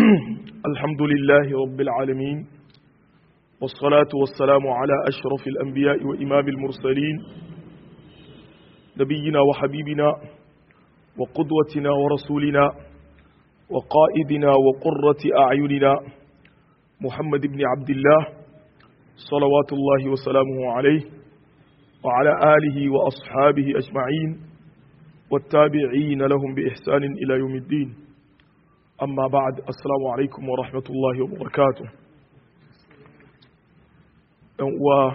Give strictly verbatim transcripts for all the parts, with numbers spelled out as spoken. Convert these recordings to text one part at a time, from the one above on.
الحمد لله رب العالمين والصلاة والسلام على أشرف الأنبياء وإمام المرسلين نبينا وحبيبنا وقدوتنا ورسولنا وقائدنا وقرة أعيننا محمد بن عبد الله صلوات الله وسلامه عليه وعلى آله وأصحابه أجمعين والتابعين لهم بإحسان إلى يوم الدين أما بعد السلام عليكم ورحمة الله وبركاته و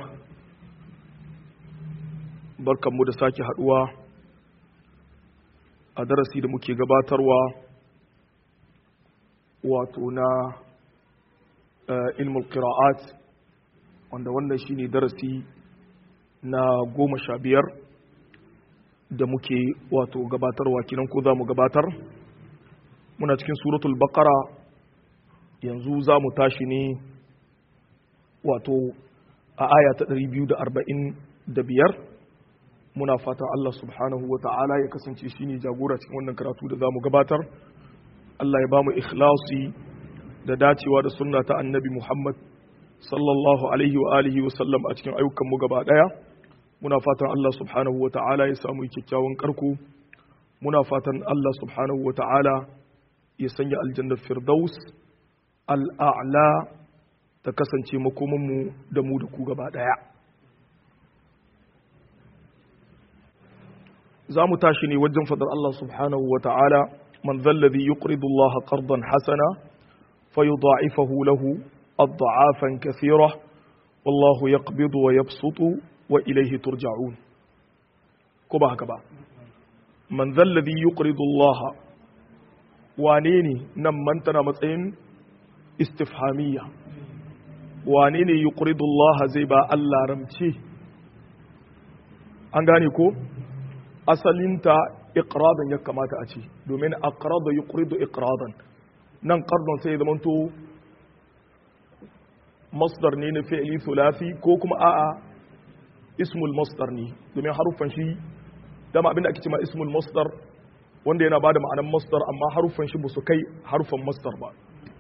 barkan mu da sake haduwa a darasi da muke gabatarwa wato na ilmul qira'at wanda wannan shine darasi na goma sha biyar da muke wato gabatarwa kinan ko za mu gabatar muna cikin suratul baqara yanzu za mu tashi ne wato a aya ta ɗari biyu da arba'in da biyar muna fatan Allah subhanahu wa ta'ala ya kasance shine jagora cikin wannan karatu da za mu gabatar Allah ya ba mu ikhlasi da dacewa da sunna ta annabi Muhammad sallallahu alaihi wa alihi wa sallam a cikin ayyukan mu gaba daya muna fatan Allah subhanahu wa ta'ala ya samu kyakkyawan karko muna fatan Allah subhanahu wa ta'ala ya sanya aljannar firdaus al'a'la ta kasance makomanmu da mu da ku gaba daya za mu tashi ne wajen fadar Allah subhanahu wa ta'ala man zallazi yuqridu Allah qardan hasana fayudha'ifahu lahu adha'afan kathira wallahu yaqbidu wa yabsutu wa ilayhi turja'un ko ba haka ba man zallazi yuqridu Allah wane ne nan man tana matsayin istifhamiyya wane ne yuqridu Allah zai ba Allah ramce an gane ko asalinta iqradan ya kamata a ce domin aqrada yuqridu iqradan nan qardon sai zaman to masdar ne na fi'li thulathi ko kuma a'a ismul masdar ne domin harufan shi dama abinda ake cewa ismul masdar wanda yana bada ma'anar masdar amma harufan shi ba su kai harufan masdar ba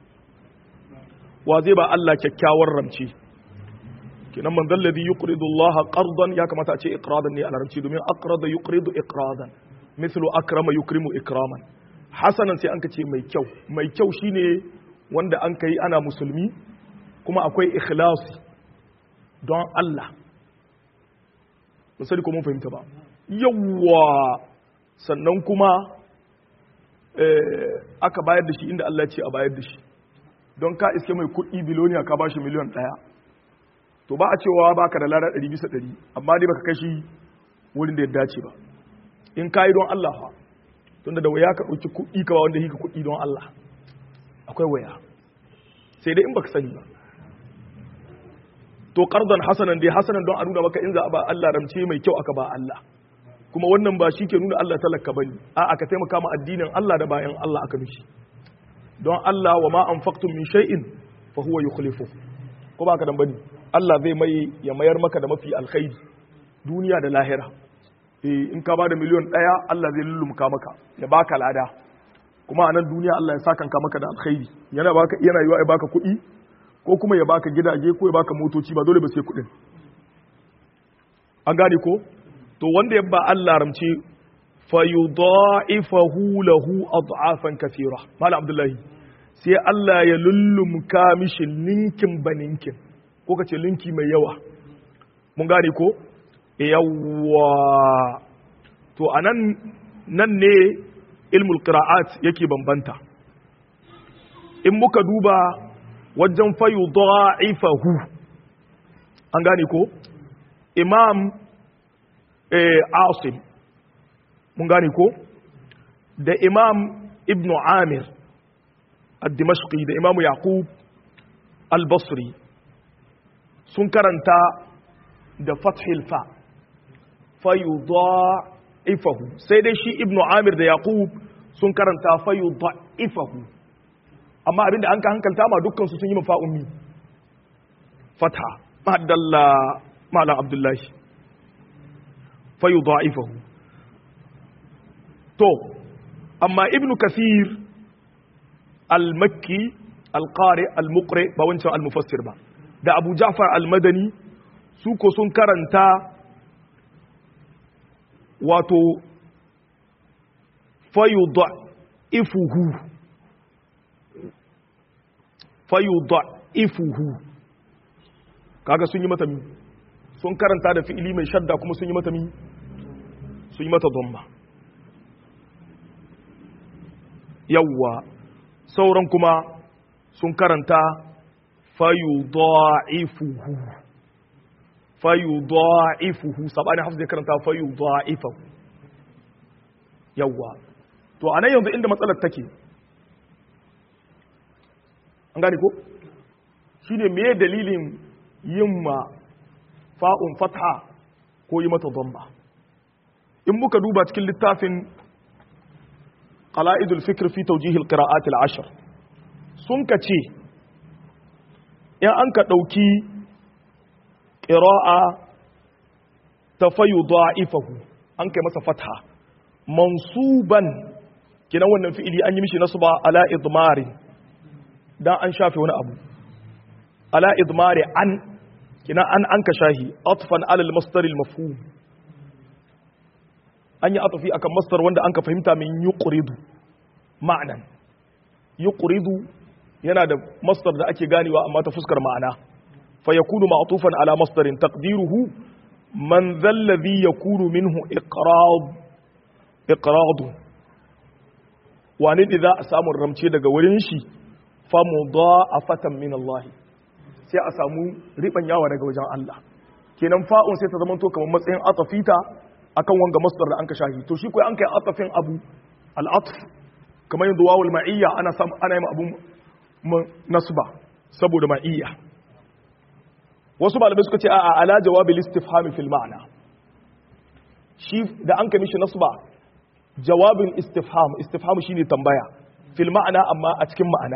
wa zai ba Allah kyakkyawar ramci kenan man zalladhi yuqridu Allah qardan ya kamata a ce iqradan ne a larabci domin aqrada yuqridu iqradan mithlu akrama yukrimu ikraman hasanan sai an ka ce mai kyau mai kyau shine wanda an kai ana musulmi kuma akwai ikhlasi don Allah misali ko mun fahimta ba yawwa sannan kuma aka bayar da shi inda Allah ya ce a bayar da shi don ka iske mai kuɗi biloniya ka bashi miliyan ɗaya to ba a cewa baka da lada ɗari bisa ɗari amma dai baka kashi wurin da ya dace ba in ka yi don Allah fa tunda da waya ka ɗauki kuɗi ka ba wanda yi ka kuɗi don Allah akwai waya sai dai in baka sani ba to qardan hasanan dai hasanan don a nuna maka in za a ba Allah ramce mai kyau aka ba Allah kuma wannan ba shi ke nuna Allah talaka bane a'a ka taimaka ma addinin Allah da bayan Allah aka mishi don Allah wa ma anfaqtum min shay'in fa huwa yukhlifu ko ba ka dan bane Allah zai mai ya mayar maka da mafi alkhairi duniya da lahira eh in ka bada miliyon daya Allah zai lullumka maka ya baka lada kuma a nan duniya Allah ya saka maka da alkhairi yana baka yana yiwa ya baka kuɗi ko kuma ya baka gidaje ko ya baka motoci ba dole ba sai kuɗin an gane ko to wanda ya ba Allah ramce fayudha'ifahu lahu ad'afan kathira mala abdullahi sai Allah ya lullumka mishi ninkin baninkin ko kace linki mai yawa mun gane ko yawa to anan nan ne ilmul qira'at yake bambanta in muka duba wajen fayudha'ifahu an gane ko imam eh asim mun gane ko da imam ibn amir al-dimashqi da imam yaqub al-basri sun karanta da fathil fa fayudha'ifahu sai dai shi ibn amir da yaqub sun karanta fayudha'ifahu amma abinda an ka hankalta ma dukkan su sun yi mafa ummi fatha mahaddalla malam abdullahi fayudha'ifahu to amma ibn kathir al-makki al-qari al-muqri ba wancan al-mufassir ba da Abu Ja'far al-Madani su ko sun karanta wato fayudha'ifuhu fayudha'ifuhu kaga sun yi mata mi sun karanta da fi'ili mai shadda kuma sun yi mata mi sun yi mata dhamma yawwa sauran kuma sun karanta fayudha'ifuhu fayudha'ifuhu sabani hafs zai karanta fayudha'ifuhu yawwa to anan yanzu inda matsalar take an gane ko shine meye dalilin yin ma fa'un fatha ko yi mata dhamma in muka duba cikin littafin qala'idul fikr fi tawjih al-qira'at al-ashr sun kace in an ka dauki qira'a tafayudha'ifahu an kai masa fatha mansuban kina wannan fi'ili an yi mishi nasba ala idmari dan an shafe wani abu ala idmari an kina an an ka shahi atfan ala al-masdar al-mafhum an yi atafi akan masdar wanda an ka fahimta min yuqridu ma'nan yuqridu yana da masdar da ake ganewa amma ta fuskar ma'ana fa yakunu ma'tufan ala masdarin taqdiruhu man dhal ladhi yakunu minhu iqrad iqrad wani da za a samu ramce daga wurin shi fa mudha'afatan min Allah sai a samu riban yawa daga wajen Allah kenan fa'un sai ta zama to kamar matsayin atafita akan wanga masdar da anka shahi to shi kai an kai atafin abu al-atf kamar yin duwawul ma'iyya ana sam ana yin abu nasba saboda ma'iyya wasu malamai suka ce a'a ala jawabil istifham fil ma'na shi da an kai mishi nasba jawabin istifham istifham shine tambaya fil ma'na amma a cikin ma'ana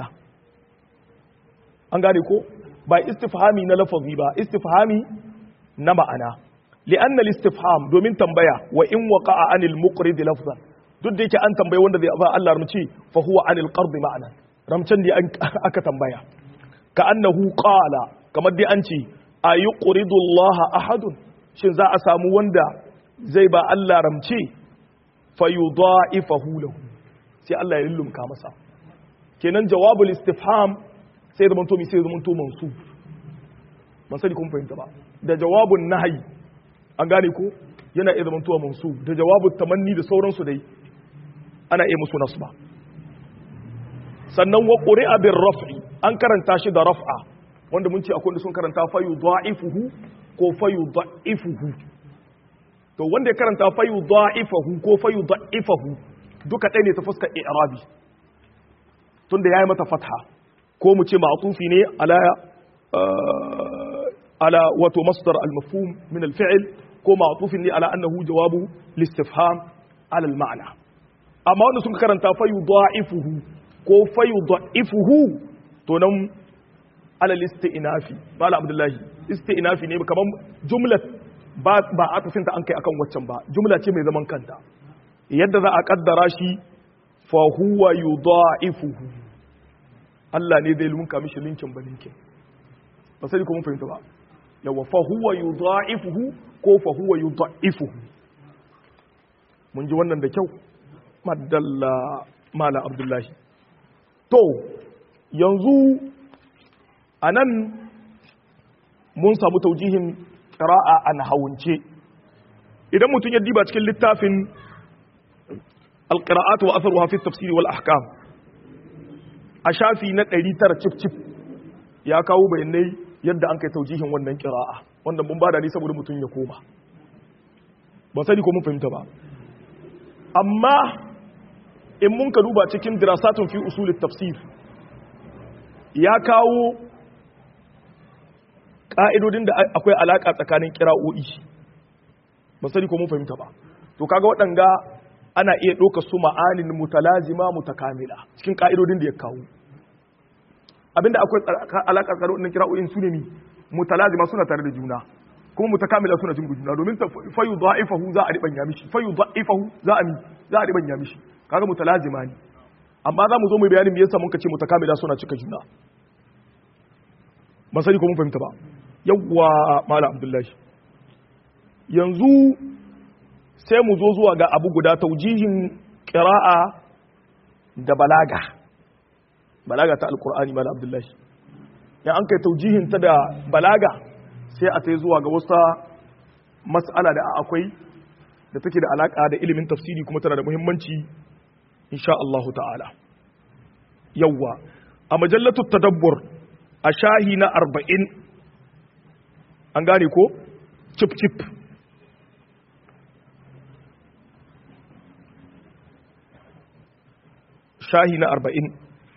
an gane ko ba istifhami na lafazi ba istifhami na ma'ana li'anna al-istifham domin tambaya wa in waqa'a anil muqrid lafzan duk da yake an tambaye wanda zai ba Allah ramci fa huwa anil qard ma'ana ramcin da aka tambaya ka annahu qala kamar dai an ce ayuqridu Allah ahadun shin za a samu wanda zai ba Allah ramci fayudha'ifahu lahu sai Allah ya lullumka masa kenan jawabul istifham sai zaman to mi sai zaman to mansub ban sani kun fahimta ba da jawabun nahyi an gane ko yana iya zaman to mansub da jawabut tamanni da sauransu dai ana iya musu nasba sannan wa quri'a bir raf'i an karanta shi da raf'a wanda mun ce akwai wanda sun karanta fayudha'ifuhu ko fayudha'ifuhu to wanda ya karanta fayudha'ifuhu ko fayudha'ifuhu duka ɗaya ne ta fuskar i'rabi tunda yayi mata fatha ko mu ce ma'tufi ne ala ala wato masdar al-mafhum min al-fi'l ko ma'tufin ne ala annahu jawabu listifham ala al-ma'na amma wanda sun karanta fayudha'ifuhu ko fayudha'ifuhu to nan ala al-isti'nafi mala abdullahi isti'nafi ne kaman jumlat ba ba atafin ta an kai akan waccan ba jumla ce mai zaman kanta yadda za a kaddara shi fa huwa yudha'ifuhu Allah ne zai lunka mishi linkin ba linkin ba sai ko mun fahimta ba yawa fa huwa yudha'ifuhu ko fa huwa yudha'ifuhu mun ji wannan da kyau madalla mala abdullahi to yanzu anan mun samu taujihin qira'a an hawunce idan mutum ya diba cikin littafin al-qira'at wa atharuha fi at-tafsir wal ahkam a shafi na ɗari tara cif cif ya kawo bayanai yadda an kai taujihin wannan qira'a wanda mun bada ni saboda mutum ya koma ba sani ko mun fahimta ba amma in mun ka duba cikin dirasatun fi usul at-tafsir ya kawo ƙa'idodin da akwai alaƙa tsakanin ƙira'o'i ba sani ko mun fahimta ba to kaga waɗanga ana iya ɗauka su ma'anin mutalazima mutakamila cikin ƙa'idodin da ya kawo abinda akwai alaƙa tsakanin waɗannan ƙira'o'in su ne ni mutalazima suna tare da juna kuma mutakamila suna jin juna domin fayu da'ifahu za a riɓanya mishi fayu da'ifahu za a mi za a riɓanya mishi kaga mutalazima ne amma za mu zo mu bayanin me yasa mun ka ce mutakamila suna cika juna ba sani ko mun fahimta ba yawwa malam abdullahi yanzu sai mu zo zuwa ga abu guda taujihin qira'a da balaga balaga ta alqur'ani malam abdullahi ya an kai taujihin ta da balaga sai a tai zuwa ga wasu mas'ala da akwai da take da alaka da ilimin tafsiri kuma tana da muhimmanci insha Allah ta'ala yawwa a majallatu tadabbur a shahi na arba'in an gane ko cip cip shahi na arba'in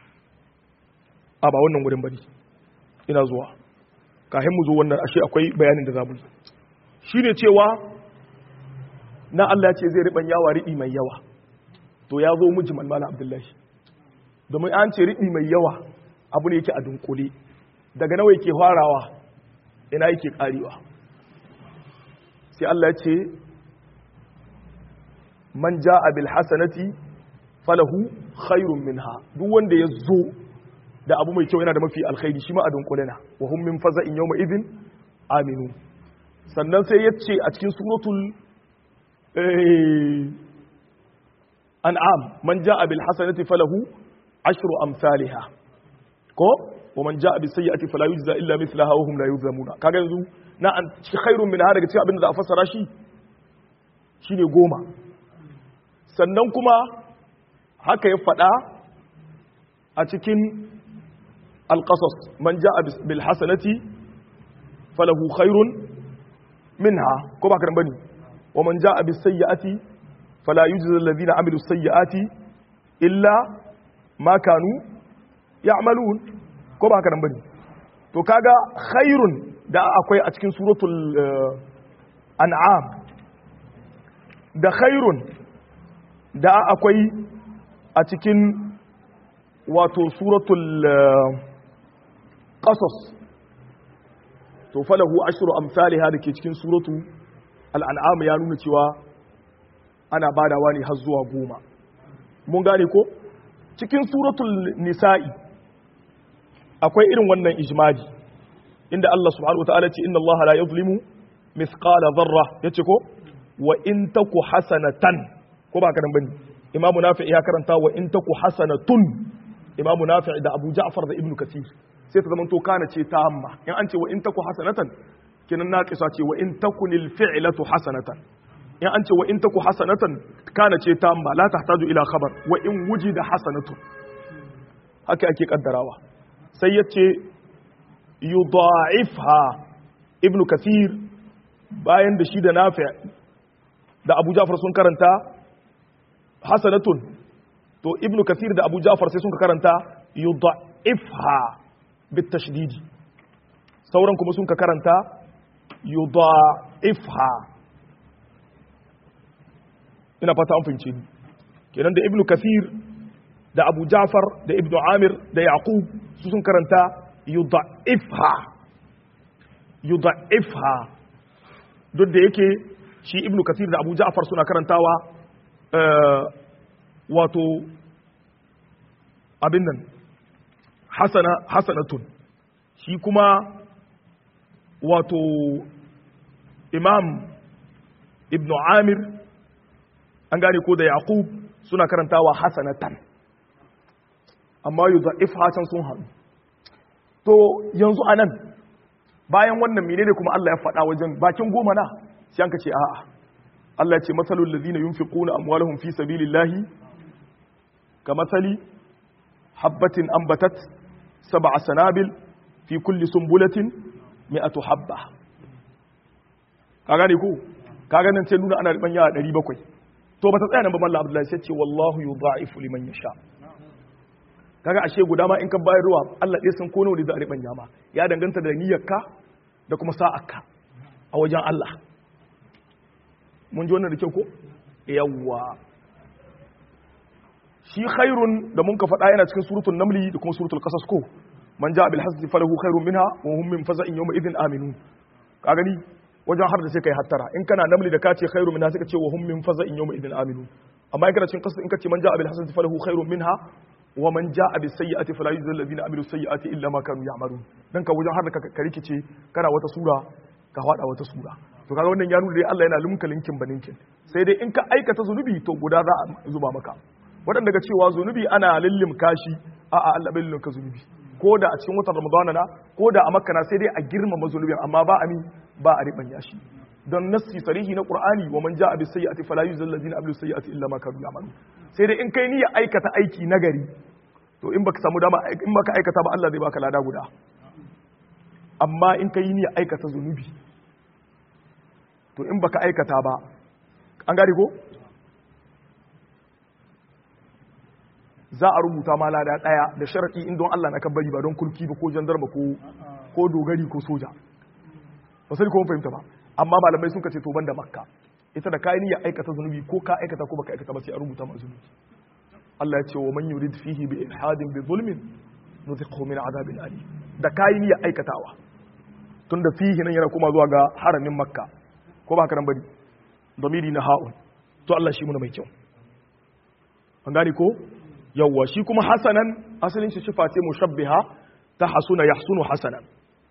a ba wannan wurin bari ina zuwa kafin mu zo wannan ashe akwai bayanin da zamu yi shine cewa na Allah ya ce zai riban yawa riɗi mai yawa to ya zo mujmal mala abdullahi domin an ce riɗi mai yawa abu ne yake a dunkule daga nawa yake farawa ina yake karewa sai Allah ya ce man jaa bil hasanati falahu khairun minha duk wanda ya zo da abu mai kyau yana da mafi alkhairi shi ma a dunkule na wa hum min faza'in yawma idhin aminu sannan sai ya ce a cikin suratul an'am man jaa bil hasanati falahu ashru amsalha ko wa man jaa bis sayyi'ati fala yujza illa mithlaha wa hum la yuzlamuna kaga yanzu na an ci khairun minha daga cikin abin da za a fassara shi shine goma sannan kuma haka ya fada a cikin al-qasas man jaa bil hasanati falahu khairun minha ko ba karan bane wa man jaa bis sayyi'ati fala yujza alladhina amilu sayyi'ati illa ma kanu ya'malun ko ba karan bane to kaga khairun da akwai a cikin suratul an'am da khairun da akwai a cikin wato suratul qasas to falahu ashru amsalha dake cikin suratu al-an'am ya nuna cewa ana badawa ne har zuwa goma mun gane ko cikin suratul nisa'i akwai irin wannan ijmali inda Allah subhanahu wataala ce inna Allah la yuzlimu mithqala dharra yace ko wa in taku hasanatan ko ba ka dan bane Imam Nafi ya karanta wa in taku hasanatun Imam Nafi da Abu Ja'far da Ibn Kathir sai ta zama to kana ce ta amma in an ce wa in taku hasanatan kenan naqisa ce wa in takunil fi'latu hasanatan in an ce wa in taku hasanatan kana ce ta amma la tahtaju ila khabar wa in wujida hasanatun haka ake kaddarawa sai yace yudha'ifha Ibn Kathir bayan da shi da Nafi da Abu Ja'far sun karanta hasanatun to Ibn Kathir da Abu Ja'far sai sun karanta yudha'ifha bitashdidi sauran kuma sun karanta yudha'ifha ina fata an fahimce ni kenan da Ibn Kathir da Abu Ja'far da Ibn Amir da Yaqub su sun karanta yudha'ifha yudha'ifha duk da yake shi Ibn Kathir da Abu Ja'far suna karantawa wato abin nan hasana hasanatun shi kuma wato Imam Ibn Amir an gane ko da Yaqub suna karantawa hasanatan amma yudha'ifha can sun haɗu to yanzu anan bayan wannan menene kuma Allah ya faɗa wajen bakin goma na sai an ka ce a'a Allah ya ce masalul ladina yunfiquna amwalahum fi sabilillahi kamathali habatin ambatat sab'a sanabil fi kulli sumbulatin mi'atu habba ka gane ko kaga nan sai nuna ana riban yawa ɗari bakwai to bata tsaya nan ba mallam Abdullahi sai ce wallahu yudha'ifu liman yasha kaga ashe guda ma in ka bayar ruwa Allah ɗaya san ko nawa ne za a riban yama ya danganta da niyyarka da kuma sa'arka a wajen Allah mun ji wannan da kyau ko yawwa shi khairun da mun ka faɗa yana cikin suratul namli da kuma suratul qasas ko man ja'a bil hasbi falahu khairun minha wa hum min faza'in yawma idhin aminu ka gani wajen har da sai kai hattara in kana namli da ka ce khairun minha sai ka ce wa hum min faza'in yawma idhin aminu amma in kana cikin qasas in ka ce man ja'a bil hasbi falahu khairun minha wa man jaa bis sayyi'ati fala yujzal ladina amilu sayyi'ati illa ma kanu ya'malun dan ka wajen har da ka rikice kana wata sura ka hada wata sura to kaga wannan ya nuna dai Allah yana lumka linkin baninkin sai dai in ka aikata zunubi to guda za a zuba maka wadanda daga cewa zunubi ana lillim kashi a a Allah bai lullunka zunubi ko da a cikin watan Ramadana na ko da a Makka na sai dai a girmama zunubin amma ba a mi ba a ribanya shi don nassi sarihi na Qur'ani wa man jaa bis sayyi'ati fala yujzal ladina amilu sayyi'ati illa ma kanu ya'malun sai dai in kai niyya aikata aiki nagari to in baka samu dama in baka aikata ba Allah zai baka lada guda amma in kai niyya aikata zunubi to in baka aikata ba an gari ko za a rubuta ma lada daya da sharadi in don Allah na kabbari ba don kulki ba ko jandarma ko ko dogari ko soja ba sai ko mun fahimta ba amma malamai sun kace to banda makka ita da kai niyya aikata zunubi ko ka aikata ko baka aikata ba sai a rubuta ma zunubi Allah ya ce wa man yurid fihi bi ilhadin bi zulmin nuziqhu min adabin alim da kai niyya aikatawa tunda fihi nan yana kuma zuwa ga haramin makka ko ba haka nan bari damiri na ha'un to Allah shi muna mai kyau an gane ko yawwa shi kuma hasanan asalin shi sifa ce mushabbiha ta hasuna yahsunu hasanan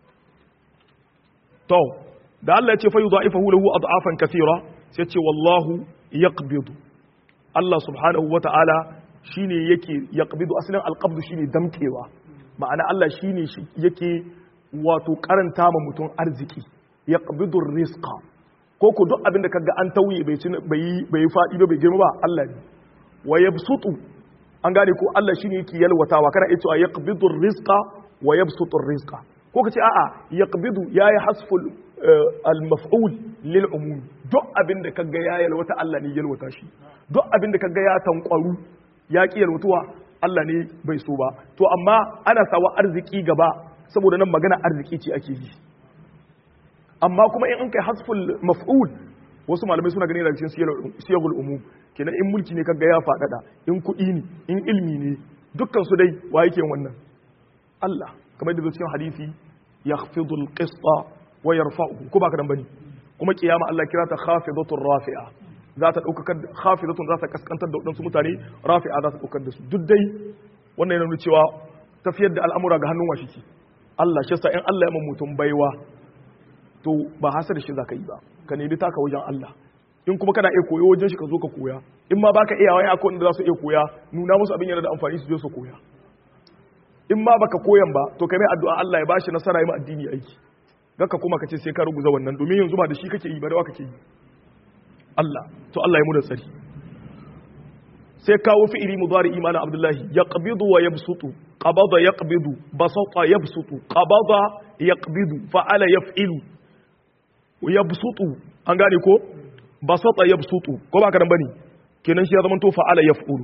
to da Allah ya ce fa yudha'ifahu lahu ad'afan kathira sai ce wallahu yaqbidu Allah subhanahu wata'ala shine yake yaqbidu asalin alqabdu shine damkewa ma'ana Allah shine yake wato karanta ma mutum arziki yaqbidu rizqa ko ko duk abin da kaga an tauye bai bai bai fadi ba bai girma ba Allah ne wa yabsutu an gane ko Allah shine yake yalwatawa kana iya cewa yaqbidu rizqa wa yabsutu rizqa ko kace a'a yaqbidu yayi hasful al-maf'ul lil umum duk abin da kaga ya yalwata Allah ne yalwata shi duk abin da kaga ya tankwaru ya ki yalwatuwa Allah ne bai so ba to amma ana sawa arziki gaba saboda nan magana arziki ce ake yi amma kuma in an kai hasful maf'ul wasu malamai suna ganin da cikin siyagul umum kenan in mulki ne kaga ya fadada in kuɗi ne in ilmi ne dukkan su dai wa yake wannan Allah kamar da cikin hadisi yakhfidul qista wa yarfa'uhu ko baka dan bane kuma kiyama Allah kira ta khafidatur rafi'a za ta daukar khafidatun za ta kaskantar da wadansu mutane rafi'a za ta daukar da su duk dai wannan yana nuna cewa tafiyar da al'amura ga hannun washi ce Allah shi sa in Allah ya mutum baiwa to ba hasar shi zaka yi ba ka nemi taka wajen Allah in kuma kana iya koyo wajen shi ka zo ka koya in ma baka iya wani akwai wanda za su iya koya nuna musu abin yana da amfani su je su koya in ma baka koyan ba to kai mai addu'a Allah ya bashi nasara yi ma addini aiki gaka kuma ka ce sai ka ruguza wannan domin yanzu ba da shi kake yi ba da wa kake yi Allah to Allah ya mu da tsari sai kawo fi'ili mudari imanin Abdullahi yaqbidu wa yabsutu qabada yaqbidu basata yabsutu qabada yaqbidu fa'ala yaf'ilu yabsutu an gane ko basata yabsutu ko ba ka dan bane kenan shi ya zama to fa'ala yaf'ulu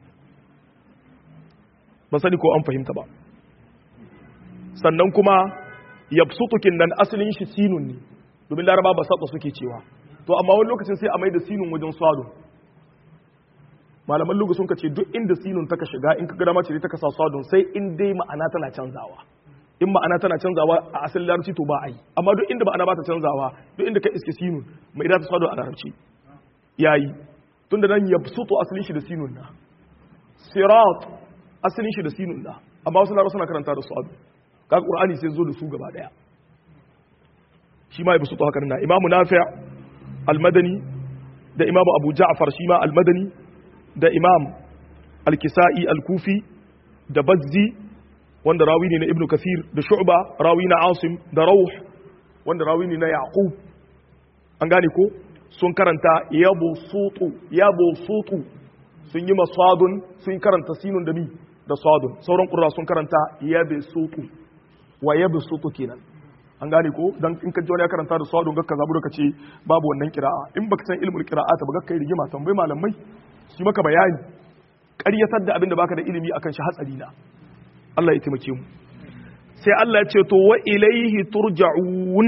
ba sani ko an fahimta ba sannan kuma yabsutu kinnan asalin shi sinun ne domin laraba basata suke cewa to amma wani lokacin sai a mai da sinun wajen sadun malaman lugu sun kace duk inda sinun ta ka shiga in ka ga dama ce ta ka sa sadun sai in dai ma'ana tana canzawa in ma'ana tana canzawa a asalin larabci to ba a yi amma duk inda ma'ana ba ta canzawa duk inda ka iske sinun mai da ta sadun a larabci yayi tunda nan yabsutu asalin shi da sinun na sirat asalin shi da sinun na amma wasu larabci suna karanta da sadun kaga qur'ani sai zo da su gaba daya shi ma yabsutu haka nan imamu nafi' al-madani da imamu abu ja'far shi ma al-madani da imam al-kisa'i al-kufi da bazzi wanda rawi ne na ibnu kathir da shu'ba rawi na asim da rauh wanda rawi ne na yaqub an gane ko sun karanta yabo sutu yabo sutu sun yi masadun sun karanta sinun da mi da sadun sauran qurra sun karanta yabe sutu wa yabe sutu kenan an gane ko dan in ka ji wani ya karanta da sadun gakka zabu da kace babu wannan qira'a in baka san ilmul qira'at ba gakka yi rigima tambayi malamai shi maka bayani ƙaryatar da abin da baka da ilimi akan shi hatsari na Allah ya taimake mu sai Allah ya ce to wa ilaihi turja'un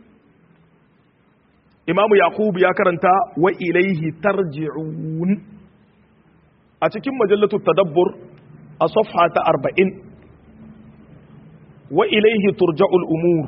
Imam Yaqub ya karanta wa ilaihi tarji'un a cikin majallatu tadabbur a safha ta arba'in wa ilaihi turja'ul umur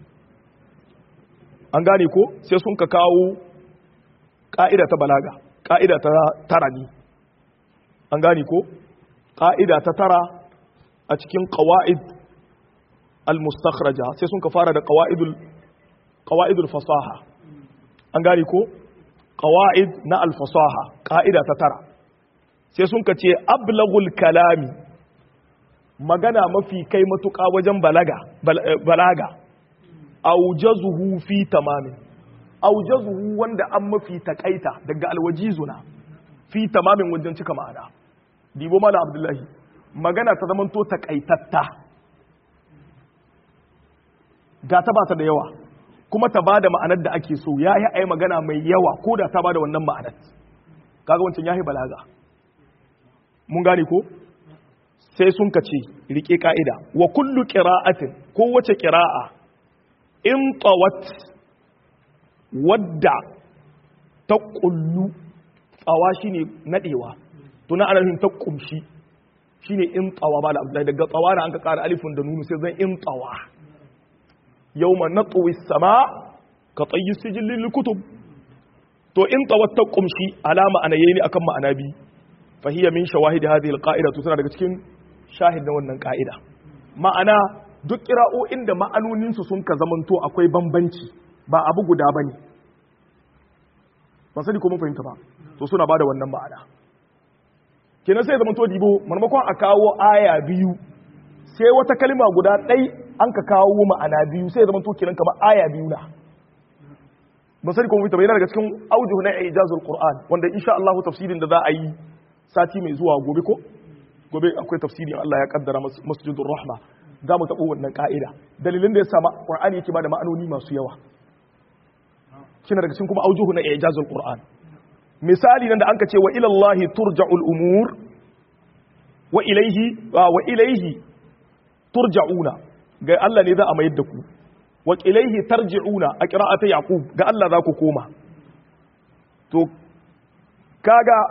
an gane ko sai sun ka kawo ka'ida ta balaga ƙa'ida ta tara ne an gane ko ƙa'ida ta tara a cikin ƙawa'id al-mustakhraja sai sun ka fara da ƙawa'idul fasaha an gane ko ƙawa'id na al-fasaha ƙa'ida ta tara sai sun ka ce ablagul kalami magana mafi kai matuƙa wajen balaga balaga aujazuhu fi tamamin aujazuhu wanda an mafi takaita daga alwajizuna fi tamamin wajen cika ma'ana dibo mala abdullahi magana ta zamanto takaitatta ga ta ba ta da yawa kuma ta ba da ma'anar da ake so ya yi ai magana mai yawa ko da ta ba da wannan ma'anar kaga wancan ya yi balaga mun gane ko sai sun ka ce rike ka'ida wa kullu qira'atin ko wace qira'a in tawat wadda ta kullu tsawa shine nadewa to na ana ta kumshi shine in tsawa ba da Abdullahi daga tsawa da an ka kara alifin da nunu sai zan in tsawa yawma natwi sama ka tayyi sijil lil kutub to in tawat ta kumshi alama anayeni akan ma'ana bi fa hiya min shawahid hadhihi al qa'ida to tana daga cikin shahid na wannan ka'ida ma'ana duk kira'o'in da ma'anoninsu sun ka zamanto akwai bambanci ba abu guda ba ne ba sani ko mun fahimta ba to suna ba da wannan ma'ana kenan sai zamanto dibo marmakon a kawo aya biyu sai wata kalma guda ɗai an ka kawo ma'ana biyu sai zamanto kenan kamar aya biyu na ba sani ko mun fahimta ba yana daga cikin aujuhu na ijazul qur'an wanda insha Allah tafsirin da za a yi sati mai zuwa gobe ko gobe akwai tafsiri Allah ya kaddara masjidur rahma za mu taɓo wannan ƙa'ida dalilin da ya sama ƙwar'ani yake ba da ma'anoni masu yawa shi daga cikin kuma aujuhu na ijazul ƙwar'an misali nan da an ka ce wa ilallahi turja'ul umur wa ilaihi wa ilaihi turja'una ga Allah ne za a mayar da ku wa ilaihi tarji'una a qira'ata yaqub ga Allah za ku koma to kaga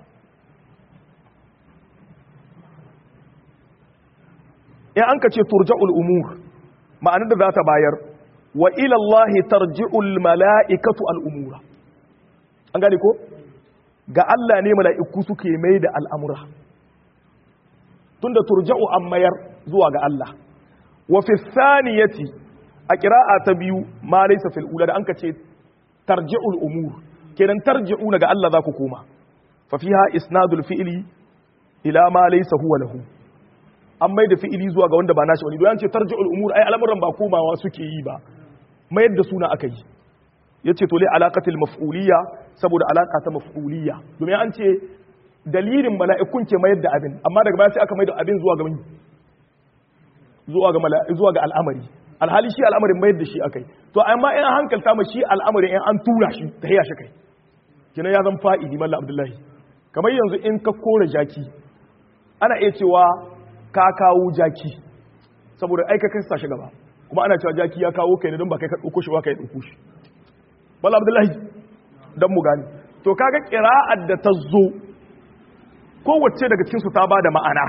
in an ka ce turja'ul umur ma'anar da za ta bayar wa ila Allah tarji'ul mala'ikatu al'umura an gane ko ga Allah ne mala'iku suke mai da al'amura tunda turja'u an mayar zuwa ga Allah wa fi thaniyati a qira'a ta biyu ma laysa fil ula da an ka ce tarji'ul umur kenan tarji'una ga Allah za ku koma fa fiha isnadul fi'li ila ma laysa huwa lahu an mai da fi'ili zuwa ga wanda ba nashi wani doyan ce tarji'ul umur ai al'amuran ba komawa suke yi ba mayar da suna aka yi yace to li alaqatil maf'uliyya saboda alaka ta maf'uliyya domin an ce dalilin mala'ikun ke mayar da abin amma daga baya sai aka mai da abin zuwa ga zuwa ga mala'iku zuwa ga al'amari alhali shi al'amarin mayar da shi akai to amma in hankalta ma shi al'amarin in an tura shi ta hiya shi kai kina ya zan fa'idi mallam abdullahi kamar yanzu in ka kore jaki ana iya cewa ka kawo jaki saboda aika kai sa shi gaba kuma ana cewa jaki ya kawo kai ne don ba kai ka dauko shi ba kai dauko shi wala abdullahi dan mu gani to kaga qira'at da ta zo kowace daga cikin su ta bada ma'ana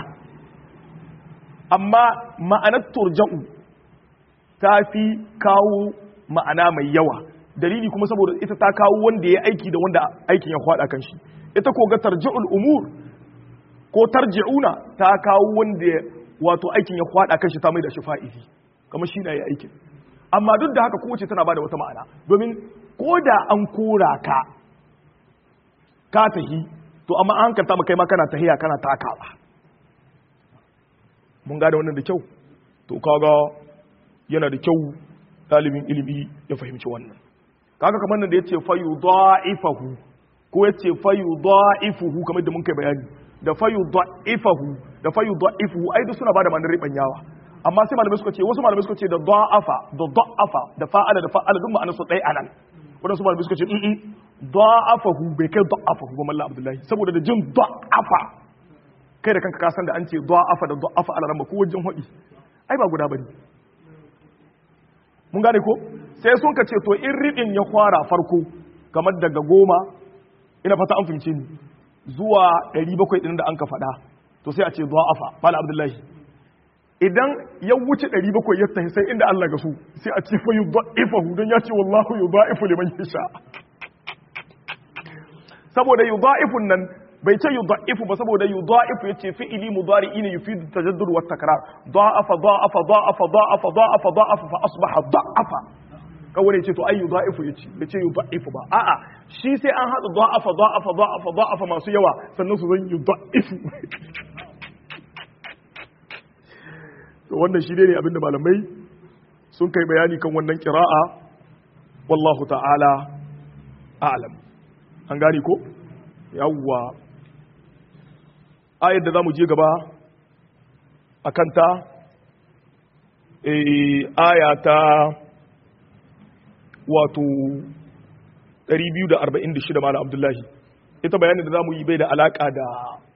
amma ma'anar turja'u ta fi kawo ma'ana mai yawa dalili kuma saboda ita ta kawo wanda ya aiki da wanda aikin ya kwada kan shi ita ko ga tarji'ul umur ko tarji'una ta kawo wanda wato aikin ya kwada kan shi ta mai da shi fa'idi kamar shi na ya aikin amma duk da haka kowace tana bada wata ma'ana domin ko da an kora ka ka tahi to amma an hankalta mu kai ma kana tahiya kana takawa mun gane wannan da kyau to kaga yana da kyau dalibin ilimi ya fahimci wannan kaga kamar nan da yace fayu da'ifahu ko yace fayu da'ifuhu kamar da mun kai bayani da fayu da'ifahu da fayu da'ifuhu ai duk suna bada ma'anar ribanyawa amma sai malamai suka ce wasu malamai suka ce da da'afa da da'afa da fa'ala da fa'ala duk ma'anar su ɗaya anan wadansu malamai suka ce in da'afahu bai kai da'afahu ba mallam abdullahi saboda da jin da'afa kai da kanka ka san da an ce da'afa da da'afa ala ramba ko wajen hadi ai ba guda bane mun gane ko sai sun ka ce to in ridin ya kwara farko kamar daga goma ina fata an fahimce ni zuwa ɗari bakwai ɗin da an ka faɗa to sai a ce da'afa mallam abdullahi idan ya wuce ɗari bakwai ya tafi sai inda Allah ga su sai a ce fa yudha'ifahu don ya ce wallahu yudha'ifu liman yasha saboda yudha'ifun nan bai ce yudha'ifu ba saboda yudha'ifu yace fi'ili mudari'i ne yufidu tajaddud wa takrar da'afa da'afa da'afa da'afa da'afa da'afa fa asbaha da'afa kawai yace to ai yudha'ifu yace bai ce yudha'ifu ba a'a shi sai an hada da'afa da'afa da'afa da'afa masu yawa sannan su zan yudha'ifu to wannan shi ne abinda malamai sun kai bayani kan wannan qira'a wallahu ta'ala a'lam an gane ko yawwa ayar da za mu je gaba a kanta aya ta wato ɗari biyu da arba'in da shida malam abdullahi ita bayanin da za mu yi bai da alaƙa da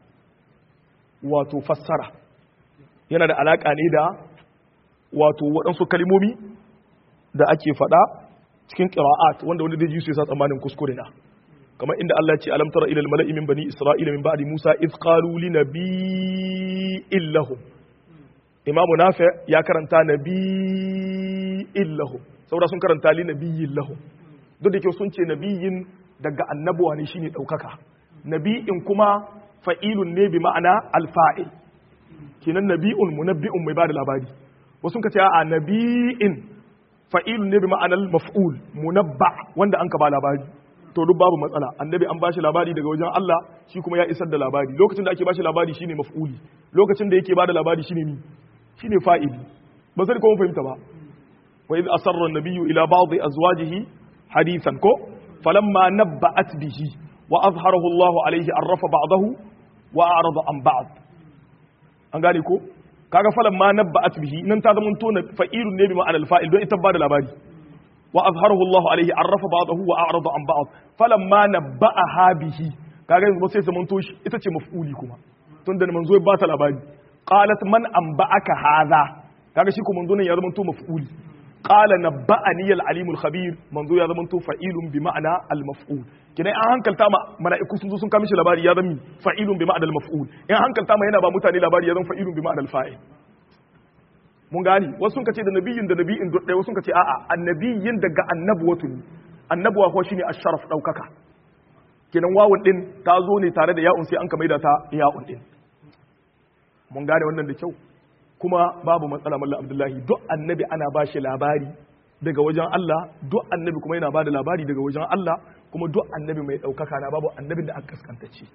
wato fassara yana da alaƙa ne da wato waɗansu kalimomi da ake faɗa cikin ƙira'at wanda wanda zai ji su yasa tsammanin kuskure na kamar inda Allah ya ce alam tara ila al-mala'i min bani isra'ila min ba'di musa iz qalu li nabiyyin lahum imamu nafi ya karanta nabiyyin lahum saboda sun karanta li nabiyyin lahum duk da ke sun ce nabiyyin daga annabuwa ne shine daukaka nabiyyin kuma fa'ilun ne bi ma'ana al-fa'il kinan nabiyyun munabbi'un mai bada labari wasu ka ce a nabiyyin fa'ilun ne bi ma'ana al-maf'ul munabba wanda an ka ba labari to duk babu matsala annabi an bashi labari daga wajen Allah shi kuma ya isar da labari lokacin da ake bashi labari shine maf'uli lokacin da yake bada labari shine ni shine fa'ili ba sai ko mun fahimta ba wa idh asarra an-nabiyyu ila ba'd azwajihi hadithan ko falamma nabba'at bihi wa azharahu Allah alayhi arrafa ba'dahu wa a'rada an ba'd an gane ko kaga falamma nabba'at bihi nan ta zama to fa'ilun ne bi ma'anal fa'il don ita bada labari وأظهره الله عليه عرف بعضه وأعرض عن بعض فلما نبأها به kaga yanzu sai zaman toshi ita ce maf'uli kuma tunda manzo ya bata labari qalat man anba'aka hadha kaga shi kuma manzo ne ya zama to maf'uli qala nabba'ani al-alim al-khabir manzo ya zama to fa'ilun bi ma'ana al-maf'ul kidan an hankalta ma mala'iku sun zo sun kawo mishi labari ya zama fa'ilun bi ma'ana al-maf'ul in hankalta ma yana ba mutane labari ya zama fa'ilun bi ma'ana al-fa'il mun gani wasu sun kace da nabiyin da nabiyin duk ɗaya wasu sun kace a'a annabiyin daga annabuwatu ne annabuwa ko shine asharaf daukaka kenan wawun din ta zo ne tare da ya'un sai an ka maida ta ya'un din mun gane wannan da kyau kuma babu matsala mallan abdullahi duk annabi ana ba shi labari daga wajen Allah duk annabi kuma yana ba da labari daga wajen Allah kuma duk annabi mai daukaka na babu annabin da aka kaskantace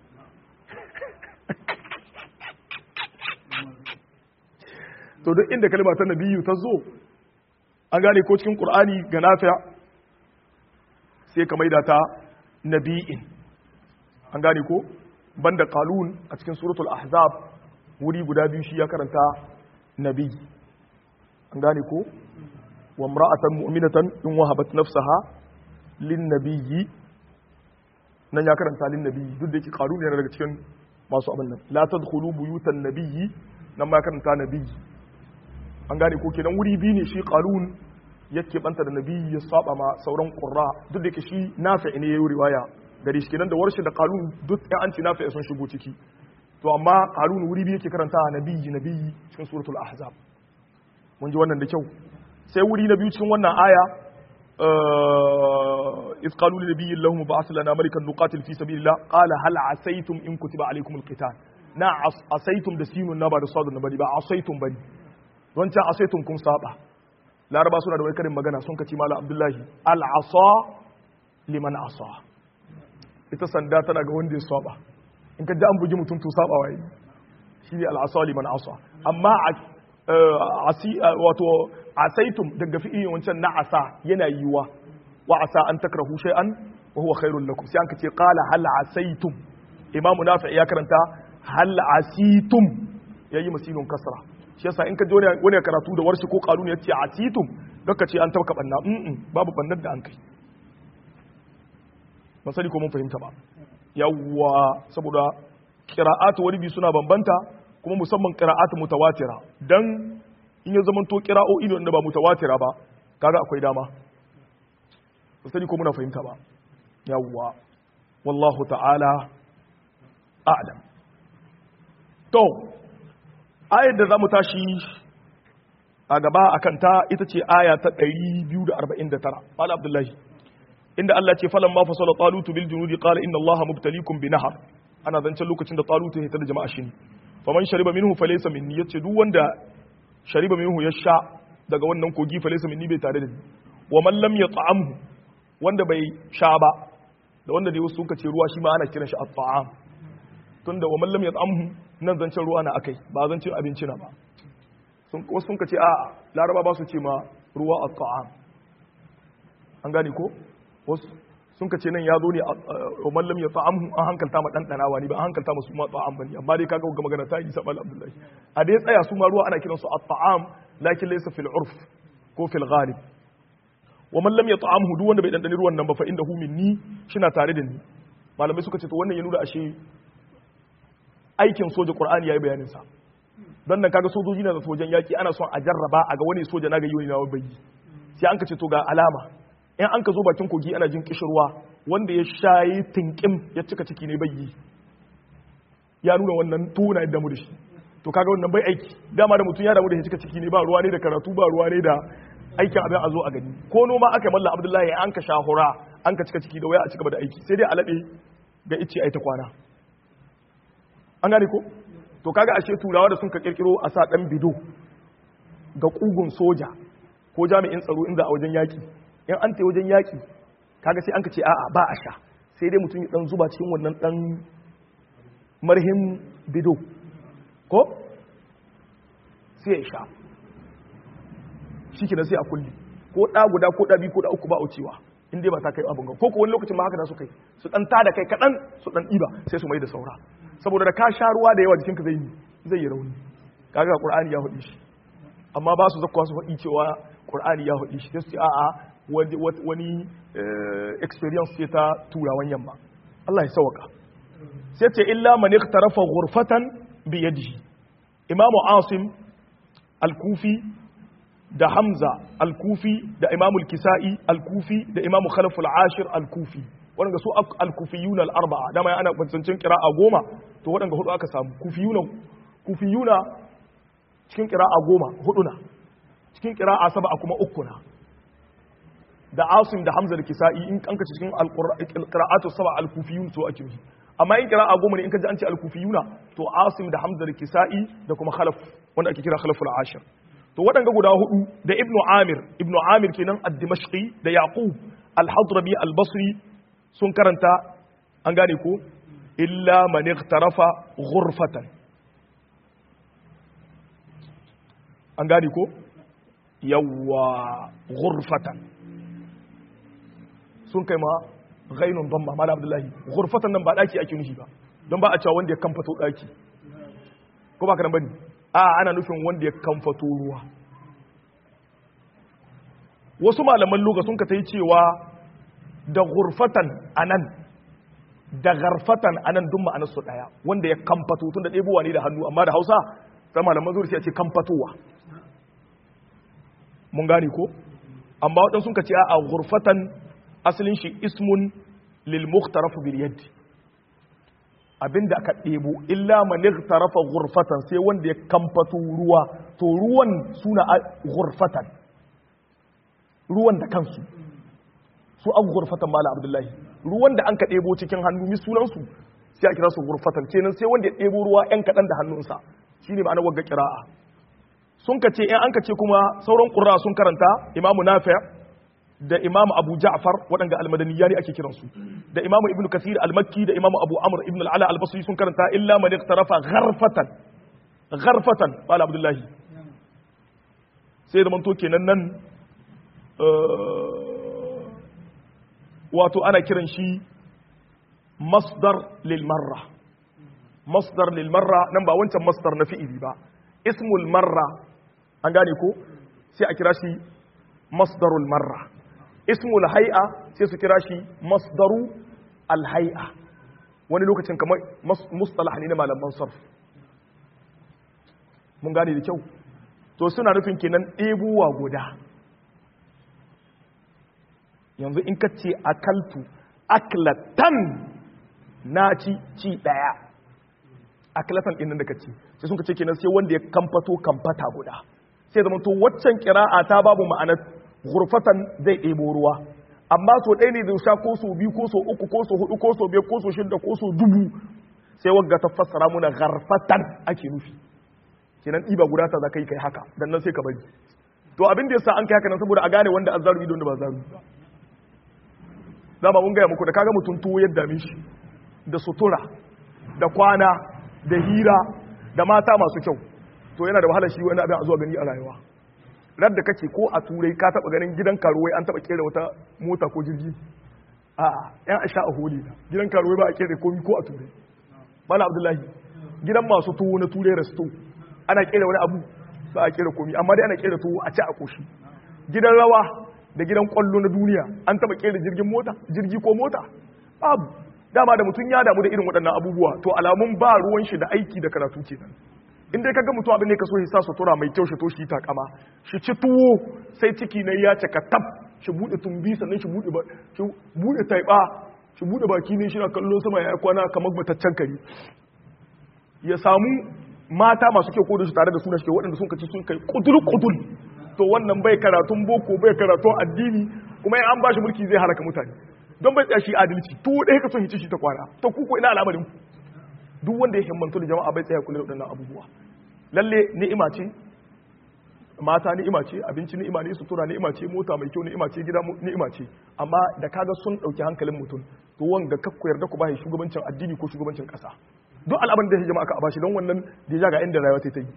to duk inda kalma ta nabiyu ta zo an gane ko cikin qur'ani ga nafi'a sai ka maida ta nabi'in an gane ko banda qalun a cikin suratul ahzab wuri guda biyu shi ya karanta nabi an gane ko wa imra'atan mu'minatan in wahabat nafsaha lin nabiyyi nan ya karanta lin nabiyyi duk da yake qalun yana daga cikin masu abin nan la tadkhulu buyutan nabiyyi nan ma karanta nabiyyi an gane ko kenan wuri biyu ne shi qalun yake banta da nabi ya saba ma sauran qurra duk da yake shi nafi ne yayi riwaya gare shi kenan da warshi da qalun duk ɗan anti nafi sun shigo ciki to amma qalun wuri biyu yake karanta nabi nabi cikin suratul ahzab mun ji wannan da kyau sai wuri na biyu cikin wannan aya إذ قالوا لنبي لهم بعث لنا ملكا نقاتل في سبيل الله قال هل عسيتم إن كتب عليكم القتال نا عسيتم دسين النبا رصاد النبي با عسيتم بني wancan asaitun kun saba laraba suna da wai karin magana sun kaci mala abdullahi al'asa liman asa ita sanda tana ga wanda ya saba in ka ji an bugi mutum to saba waye shi ne al'asa liman asa amma wato asaitum daga fi'in wancan na asa yana yiwa wa asa an takrahu shay'an wa huwa khairul lakum sai an kace qala hal asaitum imamu nafi ya karanta hal asitum yayi masinun kasra shi yasa in ka ji wani karatu da warshi ko kaluni ya ce a titum gaka ce an tabka banna mm babu bannar da an kai ban sani ko mun fahimta ba yawwa saboda qira'atu wani bi suna bambanta kuma musamman qira'atu mutawatira dan in ya zaman to qira'o'i ne wanda ba mutawatira ba kaga akwai dama ban sani ko muna fahimta ba yawwa wallahu ta'ala a'lam to ayar da za mu tashi a gaba a kanta ita ce aya ta ɗari biyu da arba'in da tara ala abdullahi inda Allah ce falan ma fasala talutu bil junudi qala inna allaha mubtaliikum bi nahar ana zancen lokacin da talut ya hita da jama'a shi ne faman shariba minhu falaysa minni yace duk wanda shariba minhu ya sha daga wannan kogi falaysa minni bai tare da ni wa man lam yat'amhu wanda bai sha ba da wanda dai wasu suka ce ruwa shi ma ana kiran shi at-ta'am tunda wa man lam yat'amhu nan zancen ruwa na akai ba zancen abinci na ba sun wasu sun ce a laraba ba su ce ma ruwa at-ta'am an gane ko wasu sun ce nan ya zo ne wa man lam yat'amhu an hankalta ma dan danawa ne ba an hankalta musu ma ta'am bane amma dai kaga ga magana ta yi sabal abdullahi a dai tsaya su ma ruwa ana kiransu at-ta'am lakin laysa fil urf ko fil ghalib wa man lam yat'amhu duk wanda bai dandani ruwan nan ba fa indahu minni shina tare da ni malamai suka ce to wannan ya nuna ashe aikin soja qur'ani yayi bayanin sa dan nan kaga sojoji na da sojan yaki ana son a jarraba a ga wani soja na ga yoyi na bai sai an ka ce to ga alama in an ka zo bakin kogi ana jin kishirwa wanda ya shayi tinkim ya cika ciki ne bai ya nuna wannan tuna yadda mu da shi to kaga wannan bai aiki dama da mutum ya damu da ya cika ciki ne ba ruwa ne da karatu ba ruwa ne da aikin abin a zo a gani ko noma aka malla abdullahi an ka shahura an ka cika ciki da waya a cigaba da aiki sai dai alabe ga ice ai ta kwana an gane ko to kaga ashe turawa da sun ka kirkiro a sa dan bido ga kugun soja ko jami'in tsaro inda a wajen yaki in an ta wajen yaki kaga sai an ka ce a'a ba a sha sai dai mutum ya dan zuba cikin wannan dan marhin bido ko sai ya sha shi kenan sai a kulli ko ɗa guda ko ɗa biyu ko ɗa uku ba aucewa in dai ba ta kai abin ga ko ko wani lokacin ma haka da su kai su dan tada kai kaɗan su dan ɗiba sai su mai da saura saboda da ka sha ruwa da yawa jikinka zai yi zai yi rauni kaga qur'ani ya hudi shi amma ba su zakkuwa su faɗi cewa qur'ani ya hudi shi sai su a'a wani experience ce ta turawan yamma Allah ya sauka sai ce illa man iqtarafa ghurfatan bi yadihi imamu asim al-kufi da hamza al-kufi da imamu al-kisa'i al-kufi da imamu khalaf al-ashir al-kufi wadanda su al-kufiyun al-arba'a dama ana kwancin qira'a goma to wadanda hudu aka samu kufiyuna kufiyuna cikin qira'a goma hudu na cikin qira'a sab'a kuma uku na da asim da hamza da kisa'i in kanka cikin al-qira'atu sab'a al-kufiyun to ake yi amma in qira'a goma ne in ka ji an ce al-kufiyuna to asim da hamza da kisa'i da kuma khalaf wanda ake kira khalaf al-ashir to waɗanga guda hudu da ibnu amir ibnu amir kenan ad-dimashqi da yaqub al-hadrabi al-basri sun karanta an gane ko illa man ightarafa ghurfatan an gane ko yawa ghurfatan sun kai ma ghainun damma mala abdullahi ghurfatan nan ba daki ake nufi ba don ba a cewa wanda ya kamfato daki ko ba ka nan bane a ana nufin wanda ya kamfato ruwa wasu malaman luga sun ka ta yi cewa da gurfatan anan da garfatan anan duk ma'anarsu daya wanda ya kamfato tun da ɗebowa ne da hannu amma da hausa sai malaman zuri sai ce kamfatowa mun gane ko amma waɗansu sun ka ce a gurfatan asalin shi ismun lil mukhtaraf bil yad abinda aka ɗebo illa man ightarafa ghurfatan sai wanda ya kamfato ruwa to ruwan suna ghurfatan ruwan da kansu su an ghurfatan mala abdullahi ruwan da an ka ɗebo cikin hannu mi sunan su sai a kira su ghurfatan kenan sai wanda ya ɗebo ruwa ɗan kaɗan da hannunsa shine ma'anar wagga qira'a sun ka ce in an ka ce kuma sauran qurra sun karanta imamu nafi' da imamu abu ja'far waɗanda almadaniya ne ake kiransu da imamu ibnu kasir al-makki da imamu abu amr ibn al-ala al-basri sun karanta illa man iqtarafa gharfatan gharfatan qala abdullahi sai da manto kenan nan wato ana kiran shi masdar lil marra masdar lil marra nan ba wancan masdar na fi'ili ba ismul marra an gane ko sai a kira shi masdarul marra ismul hay'a sai su kira shi masdaru alhay'a wani lokacin kamar mustalah ne na malaman sarf mun gane da kyau to suna nufin kenan ɗebuwa guda yanzu in ka ce akaltu aklatan na ci ci ɗaya aklatan ɗin da ka ce sai sun ka ce kenan sai wanda ya kamfato kamfata guda sai zama to waccan kira'a ta babu ma'anar gurfatan zai ɗebo ruwa amma so ɗaya ne zai sha ko so biyu ko so uku ko so hudu ko so biyar ko so shida ko so dubu sai wagga ta fassara muna gharfatan ake nufi kenan ɗiba guda ta za ka yi kai haka dan nan sai ka bari to abin da yasa an kai haka nan saboda a gane wanda azzaru ido da ba zaru ba dama mun gaya muku da kaga mutum tuwo yadda mishi da sutura da kwana da hira da mata masu kyau to yana da wahala shi wani abin a zuwa gani a rayuwa rar da kake ko a turai ka taba ganin gidan karuwai an taba kera wata mota ko jirgi a yan asha a holi gidan karuwai ba a kera komi ko a turai bala abdullahi gidan masu tuwo na turai resto ana kera wani abu ba a kera komi amma dai ana kera tuwo a ci a koshi gidan rawa da gidan kwallo na duniya an taba kera jirgin mota jirgi ko mota babu dama da mutum ya damu da irin waɗannan abubuwa to alamun ba ruwan shi da aiki da karatu kenan in dai kaga mutum abin ne ka so ya sa sutura mai kyau shi to shi takama shi ci tuwo sai ciki ne ya cika tab shi bude tumbi sannan shi bude shi bude taiba shi bude baki ne shi na kallon sama ya kwana kamar bataccen kare ya samu mata masu kyau ko da su tare da suna shi waɗanda sun kaci sun kai kudul kudul to wannan bai karatun boko bai karatun addini kuma in an bashi mulki zai halaka mutane don bai tsaya shi adalci to ɗaya ka so hici shi ta kwana to ku ko ina al'amarin duk wanda ya himmantu da jama'a bai tsaya kula da waɗannan abubuwa lalle ni'ima ce mata ni'ima ce abinci ni'ima ne sutura ni'ima ce mota mai kyau ni'ima ce gida ni'ima ce amma da kaga sun ɗauki hankalin mutum to wanga kakku yarda ku bashi shugabancin addini ko shugabancin ƙasa duk al'amarin da ya jama'a ka bashi don wannan da ya ga inda rayuwa ta yi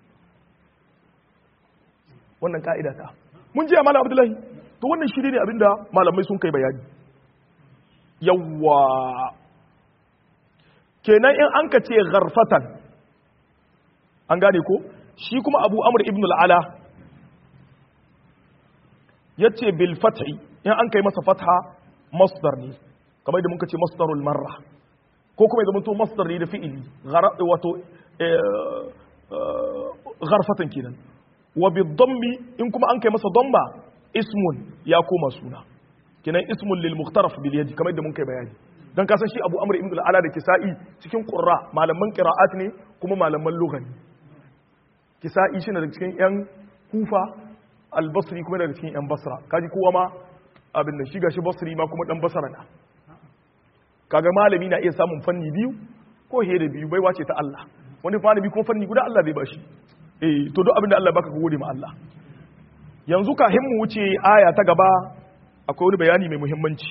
wannan ka'ida ta mun ji malam abdullahi to wannan shiri ne abinda malamai sun kai bayani yawwa kenan in an ka ce gharfatan an gane ko shi kuma abu amr ibn al'ala ya ce bil fathi in an kai masa fatha masdar ne kamar da muka ce masdarul marra ko kuma ya zama to masdar ne da fi'ili wato gharfatan kenan wa bi dhammi in kuma an kai masa dhamma ismun ya koma suna kenan ismun lil mukhtaraf bil yadi kamar da mun kai bayani dan ka san shi Abu Amr ibn al-Ala da Kisa'i cikin qurra malaman qira'at ne kuma malaman lugha ne Kisa'i shi ne daga cikin yan Kufa al-Basri kuma daga cikin yan Basra kaji kowa ma abin da shi gashi Basri ma kuma dan Basra na kaga malami na iya samun fanni biyu ko he da biyu bai wace ta Allah wani fanni biyu ko fanni guda Allah bai bashi eh to duk abin da Allah baka ka gode ma Allah yanzu ka himmu wuce aya ta gaba akwai wani bayani mai muhimmanci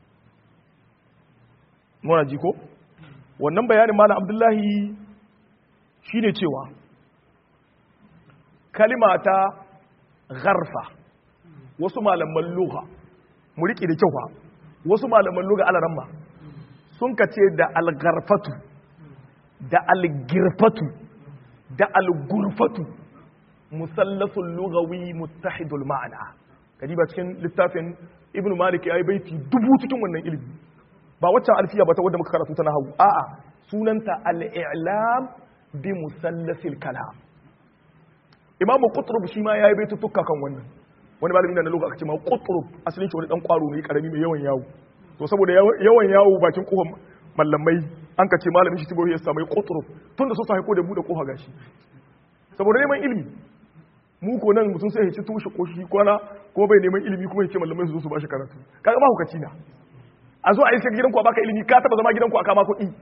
muna ji ko wannan bayanin malam Abdullahi shine cewa kalima ta gharfa wasu malaman lugha mu riki da kyau fa wasu malaman lugha alaramma sun kace da al-gharfatu da al-girfatu da al-gurfatu musallasul lughawi muttahidul ma'ana kadiba cikin littafin ibnu malik yayi baiti dubu cikin wannan ilimi ba waccan alfiya ba ta wadda muka karatu ta nahawu a'a sunanta al-i'lam bi musallasil kalam imamu qutrub shi ma yayi baiti tukka kan wannan wani malami da na lugha aka ce ma qutrub asalin shi wani dan kwaro ne karami mai yawan yawo to saboda yawan yawo bakin kofar mallamai an ka ce malamin shi tibo ya samu qutrub tunda so sai ko da bude kofa gashi saboda neman ilimi mu ko nan mutum sai ya ci tushe koshi kwana kuma bai neman ilimi kuma ya ce mallamai su zo su bashi karatu kaga ba hukaci na a zo a yi sai gidanku a baka ilimi ka taba zama gidanku a kama kuɗi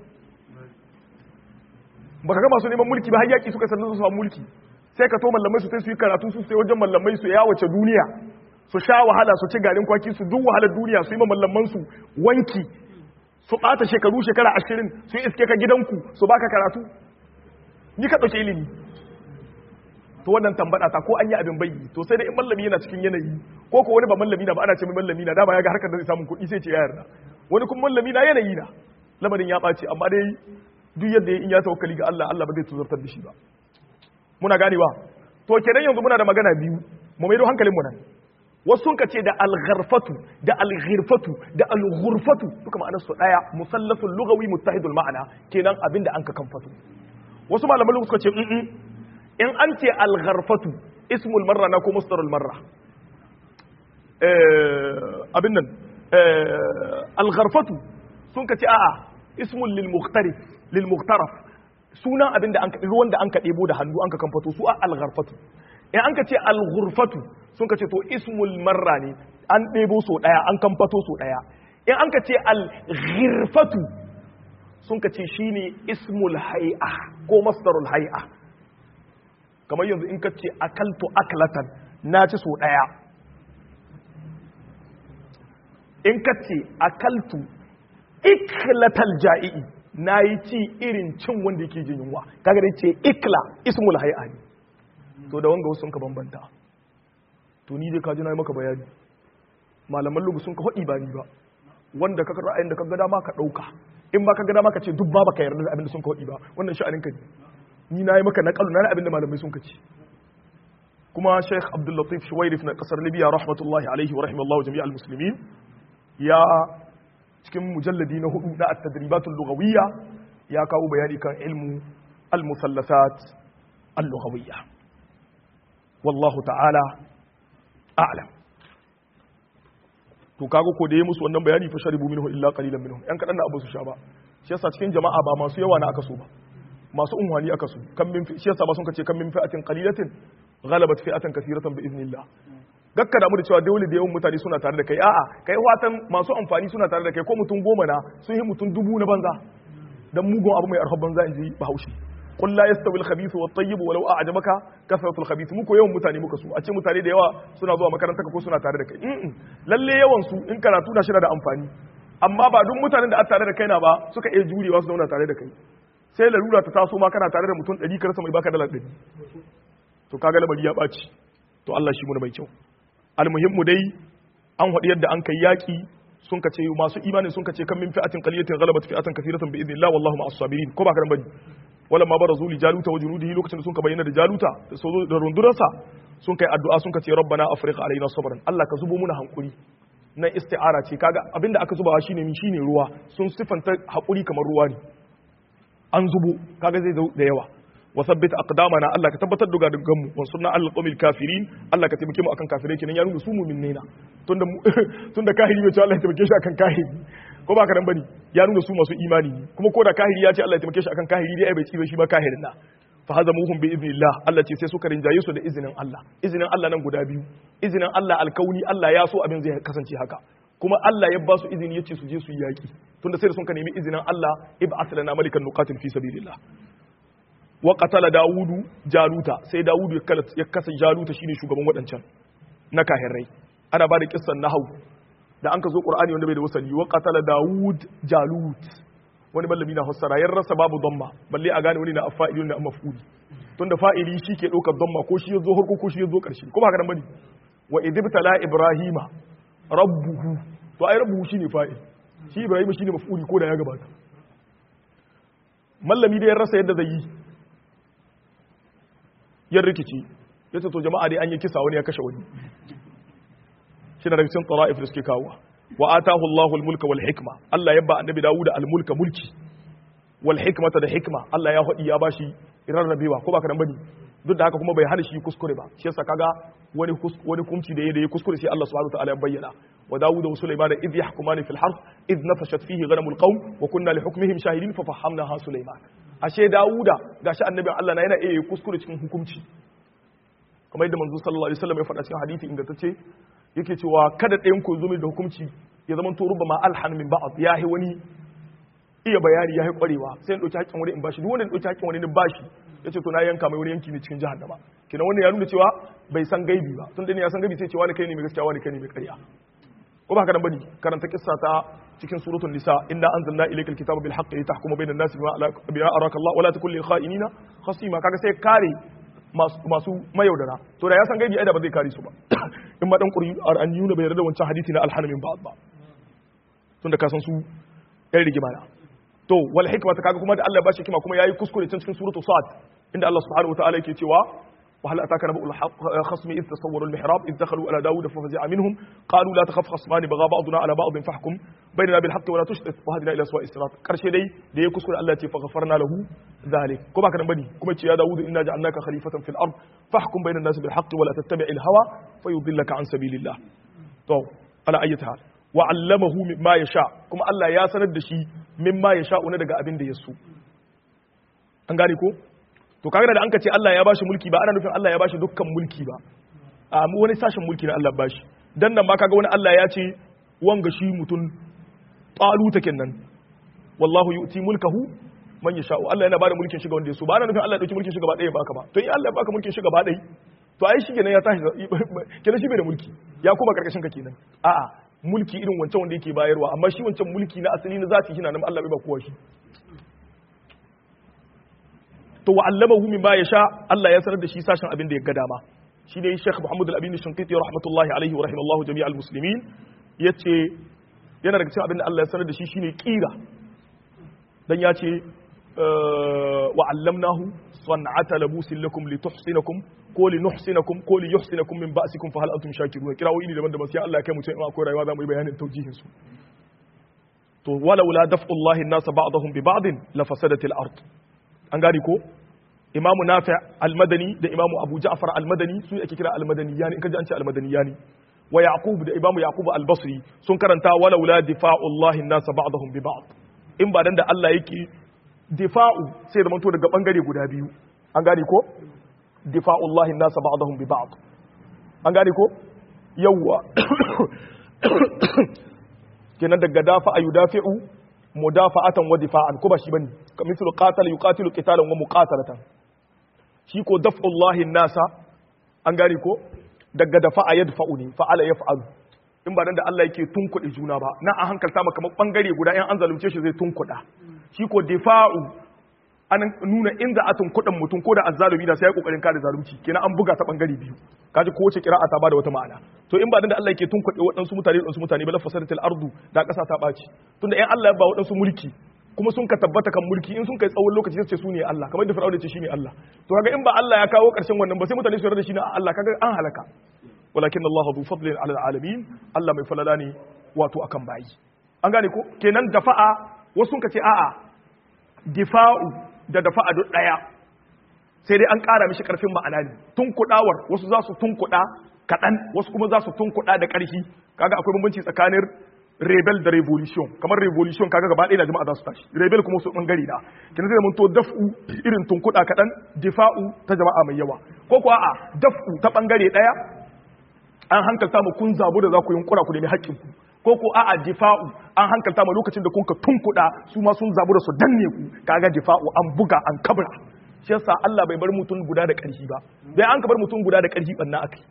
baka ga masu neman mulki ba har yaki suka sanar su samu mulki sai ka to mallamai su sai su yi karatu su sai wajen mallamai su ya wace duniya su sha wahala su ci garin kwaki su duk wahalar duniya su yi ma mallaman su wanki su ɓata shekaru shekara ashirin su yi iske ka gidanku su baka karatu ni ka ɗauke ilimi to wannan tambada ta ko an yi abin bayyi to sai da in mallami yana cikin yanayi ko ko wani ba mallami na ba ana ce mai mallami na dama ya ga harkar da zai samu kuɗi sai ce ya yarda wani kuma mallami na yanayi na lamarin ya ɓaci amma dai duk yadda in ya tawakkali ga Allah Allah ba zai tuzartar da shi ba muna ganewa to kenan yanzu muna da magana biyu mu maido hankalin mu nan wasu sun kace da al-gharfatu da al-ghirfatu da al-ghurfatu duka ma'anar su daya musallasul lughawi muttahidul ma'ana kenan abinda an ka kamfato wasu malaman lugha suka ce in an ce al-gharfatu ismul marra na ko mustarul marra eh abin nan al-gharfatu sun kace a'a ismul lil mukhtarif lil mukhtaraf sunan abinda an ruwan da an ka debo da hannu an ka kamfato su al-gharfatu in an ka ce al-ghurfatu sun ka ce to ismul marra ne an debo so daya an kamfato so daya in an ka ce al-ghirfatu sun ka ce shine ismul hay'a ko masdarul hay'a kamar yanzu in ka ce akaltu aklatan na ci so daya in ka ce akaltu iklatal ja'i na yi ci irin cin wanda yake jin yunwa kaga dai ce ikla ismul hay'a ne to da wanga wasu sun ka bambanta to ni dai ka ji na yi maka bayani malaman lugu sun ka faɗi ba ni ba wanda ka ra'ayin da ka ga dama ka ɗauka in ba ka ga dama ka ce duk ba baka yarda da abin da sun ka faɗi ba wannan sha'anin ka ne ni na yi maka naƙalu na abin da malamai sun ka ci kuma Sheikh Abdul Latif Shuwairif na kasar Libya rahmatullahi alaihi wa rahimallahu jami'al muslimin ya cikin mujalladi na hudu na at-tadribatul lughawiyya ya kawo bayani kan ilmu al-musallasat al-lughawiyya wallahu ta'ala a'lam to kago ko da yayi musu wannan bayani fa sharibu minhu illa qalilan minhum yan kadan da abu su sha ba shi yasa cikin jama'a ba masu yawa na aka so ba masu unwani aka so kan min shi yasa ba sun kace kan min fi'atin qalilatin ghalabat fi'atan kathiratan bi idnillah gakka da mu da cewa dole da yawan mutane suna tare da kai a'a kai watan masu amfani suna tare da kai ko mutum goma na sun yi mutum dubu na banza dan mugun abu mai arhab banza inji bahaushe qul la yastawi al-khabith wa at-tayyib walau a'jabaka kathratu al-khabith muko yawan mutane muka su a ce mutane da yawa suna zuwa makaranta ko suna tare da kai lalle yawan su in karatu na shi da amfani amma ba duk mutanen da a tare da kai na ba suka iya jurewa su zauna tare da kai sai larura ta taso ma kana tare da mutum ɗari ka rasa mai baka dala ɗari to kaga lamari ya ɓaci to Allah shi mu mai kyau almuhimmu dai an haɗu yadda an kai yaƙi sun ka ce masu imani sun ka ce kan min fi'atin qaliyatin ghalabat fi'atan kathiratan bi idnillah wallahu ma'as sabirin ko ba ka bane wala ma barazu li jaluta wa junudihi lokacin da sun ka bayyana da jaluta da sozo da rundunarsa sun kai addu'a sun ka ce rabbana afriq alaina sabran Allah ka zubo muna hankuri nan isti'ara ce kaga abinda aka zubawa shine min shine ruwa sun sifanta hakuri kamar ruwa ne an zubo kaga zai zo da yawa wa sabbit aqdamana Allah ka tabbatar da gadugan mu wa sunna al qawmil kafirin Allah ka taimake mu akan kafirai kenan ya nuna su mu'minai na tunda tunda kahiri bai ce Allah ya taimake shi akan kahiri ko ba ka dan bane ya nuna su masu imani ne kuma ko da kahiri ya ce Allah ya taimake shi akan kahiri dai ai bai ci shi ba kahirin na fa hazamuhum bi idnillah Allah ce sai suka rinjaye su da izinin Allah izinin Allah nan guda biyu izinin Allah alkauni Allah ya so abin zai kasance haka kuma Allah ya ba su izini yace su je su yi yaki tunda sai da sun ka nemi izinin Allah ib'ath lana malikan nuqatil fi sabilillah wa qatala daudu jaluta sai daudu ya kasa jaluta shine shugaban wadancan na kahirai ana ba da kissan nahau da an ka zo qur'ani wanda bai da wasali wa qatala daud jalut wani mallami na fassara yar rasa babu damma balle a gane wani na afa'ilun na maf'uli tunda fa'ili shi ke daukar damma ko shi yazo harko ko shi yazo karshe kuma haka nan bane wa idibtala ibrahima rabbuhu to ai rabbuhu shine fa'il shi ibrahima shine maf'uli ko da ya gabata mallami da yar rasa yadda zai yi yan rikici yace to jama'a dai an yi kisa wani ya kashe wani shi da rikicin tara'if da suke kawo wa atahu Allahu al-mulka wal hikma Allah ya ba annabi Dawud al-mulka mulki wal hikmata da hikma Allah ya hadi ya bashi rarrabewa ko ba ka dan bane duk da haka kuma bai hana shi kuskure ba shi yasa kaga wani wani kumci da yayi kuskure sai Allah subhanahu wa ta'ala ya bayyana wa Dawud wa Sulaiman idh yahkumani fil harth idh nafashat fihi ghanamul qawm wa kunna li hukmihim shahidin fa fahamnaha Sulaiman ashe Dawuda gashi annabin Allah na yana iya kuskure cikin hukunci kamar yadda manzo sallallahu alaihi wasallam ya faɗa cikin hadisi inda tace yake cewa kada ɗayan ku zumi da hukunci ya zama to rubba ma alhan min ba'd yahi wani iya bayani yahi kwarewa sai in dauki hakkin wani in bashi duk wanda in dauki hakkin wani in bashi yace to na yanka mai wani yanki ne cikin jahannama kina wannan ya nuna cewa bai san gaibi ba tun da ne ya san gaibi sai cewa ne kai ne mai gaskiya wani kai ne mai ƙarya ko ba haka nan bane karanta kissa ta cikin suratul nisa inna anzalna ilaykal kitaba bil haqqi litahkuma bainan nasi bima araka Allah wala takul lil kha'inina khasima kaga sai kare masu mayaudara to da ya san gaibi ai da ba zai kare su ba in ma dan qur'an yuna bai yarda da wancan hadisi na alhanamin ba ba tunda ka san su ɗan rigima na to wal hikma ta kaga kuma da Allah ya bashi hikima kuma yayi kuskure can cikin suratul sad inda Allah subhanahu wataala yake cewa wa hal ataka nabul khasmi id tasawwaru al mihrab id dakhalu ala daud fa fazi'a minhum qalu la takhaf khasmani bagha ba'duna ala ba'd fahkum bainana bil haqqi wa la tushrik wa hadina ila sawa'i sirat karshe dai da yayi kuskure Allah ya ce fa ghafarna lahu zalik ko baka nan bane kuma ce ya daud inna ja'alnaka khalifatan fil ard fahkum bainan nas bil haqqi wa la tattabi'il hawa fayudillaka an sabilillah to ala ayyati hal wa 'allamahu mimma yasha kuma Allah ya sanar da shi mimma yasha una daga abin da ya so an gane ko to kaga da an ka ce Allah ya bashi mulki ba ana nufin Allah ya bashi dukkan mulki ba a mu wani sashen mulki na Allah bashi dan nan ma kaga wani Allah ya ce wanga shi mutun taluta kenan wallahu yu'ti mulkahu man yasha Allah yana bada mulkin shi ga wanda ya so ba ana nufin Allah ya dauki mulkin shi gaba ɗaya baka ba to in Allah ya baka mulkin shi gaba ɗaya to ai shi kenan ya tashi kenan shi bai da mulki ya kuma karkashin ka kenan a'a mulki irin wancan wanda yake bayarwa amma shi wancan mulki na asali na zati shi na nan Allah bai ba kowa shi to wa allamahu mimma yasha Allah ya sanar da shi sashin abin da ya ga dama shi ne Sheikh Muhammad Al-Amin Shinqiti rahmatullahi alaihi wa rahimallahu jami'al muslimin yace yana daga cikin abin da Allah ya sanar da shi shine kira dan ya ce wa allamnahu san'ata labusin lakum lituhsinakum ko linuhsinakum ko liyuhsinakum min ba'sikum fa hal antum shakirun kirawo ini daban-daban sai Allah ya kai mutum in akwai rayuwa za mu yi bayanin taujihin su to walaula daf'ullahi an-nas ba'dahum bi ba'd la fasadatil ard an gani ko imamu nafi al-madani da imamu abu ja'far al-madani su ake kira al-madaniyani in kaji an ce al-madaniyani wa yaqub da imamu yaqub al-basri sun karanta walaula difa'ullahi an-nas ba'dahum bi ba'd in ba dan da Allah yake difa'u sai da manto daga bangare guda biyu an gani ko difa'ullahi an-nas ba'dahum bi ba'd an gani ko yawwa kenan daga dafa yudafi'u mudafa'atan wa difa'an ko ba shi bane kamithlu qatal yuqatilu qitalan wa muqatalatan shi ko daf'ullahi nasa an gane ko daga dafa'a yadfa'u ne fa'ala yaf'alu in ba dan da Allah yake tunkuɗe juna ba na an hankalta maka kamar bangare guda in an zalunce shi zai tunkuɗa shi ko difa'u an nuna inda atun kuɗin mutum ko da azzalumi da sai ya kokarin kare zalunci kenan an buga ta bangare biyu kaji ko wace kira'a ta bada wata ma'ana to in ba dan da Allah yake tunkuɗe waɗansu mutane waɗansu mutane ba lafasaratil ardu da ƙasa ta ɓaci tunda in Allah ya ba waɗansu mulki kuma sun ka tabbata kan mulki in sun kai tsawon lokaci sai su ne Allah kamar da Fir'auna ce shine Allah to kaga in ba Allah ya kawo ƙarshen wannan ba sai mutane su yarda da shi ne Allah kaga an halaka walakin Allah zu fadlin ala alamin Allah mai falala ne wato akan bayi an gane ko kenan dafa'a wasu sun ka ce a'a difa'u da dafa'a duk daya sai dai an ƙara mishi ƙarfin ma'ana ne tunkuɗawar wasu za su tunkuɗa kaɗan wasu kuma za su tunkuɗa da ƙarfi kaga akwai bambanci tsakanin rebel da revolution kamar revolution kaga gaba ɗaya na jama'a za su tashi rebel kuma su ɓangare na kina zai mun to daf'u irin tunkuɗa kaɗan difa'u ta jama'a mai yawa ko kuwa a daf'u ta ɓangare ɗaya an hankalta mu kun zabu da za ku yunkura ku nemi haƙƙin ku ko ko a'a difa'u an hankalta mu lokacin da kun ka tunkuɗa su ma sun zabu da su danne ku kaga difa'u an buga an kabra shi yasa Allah bai bar mutum guda da ƙarfi ba bai an ka bar mutum guda da ƙarfi banna akai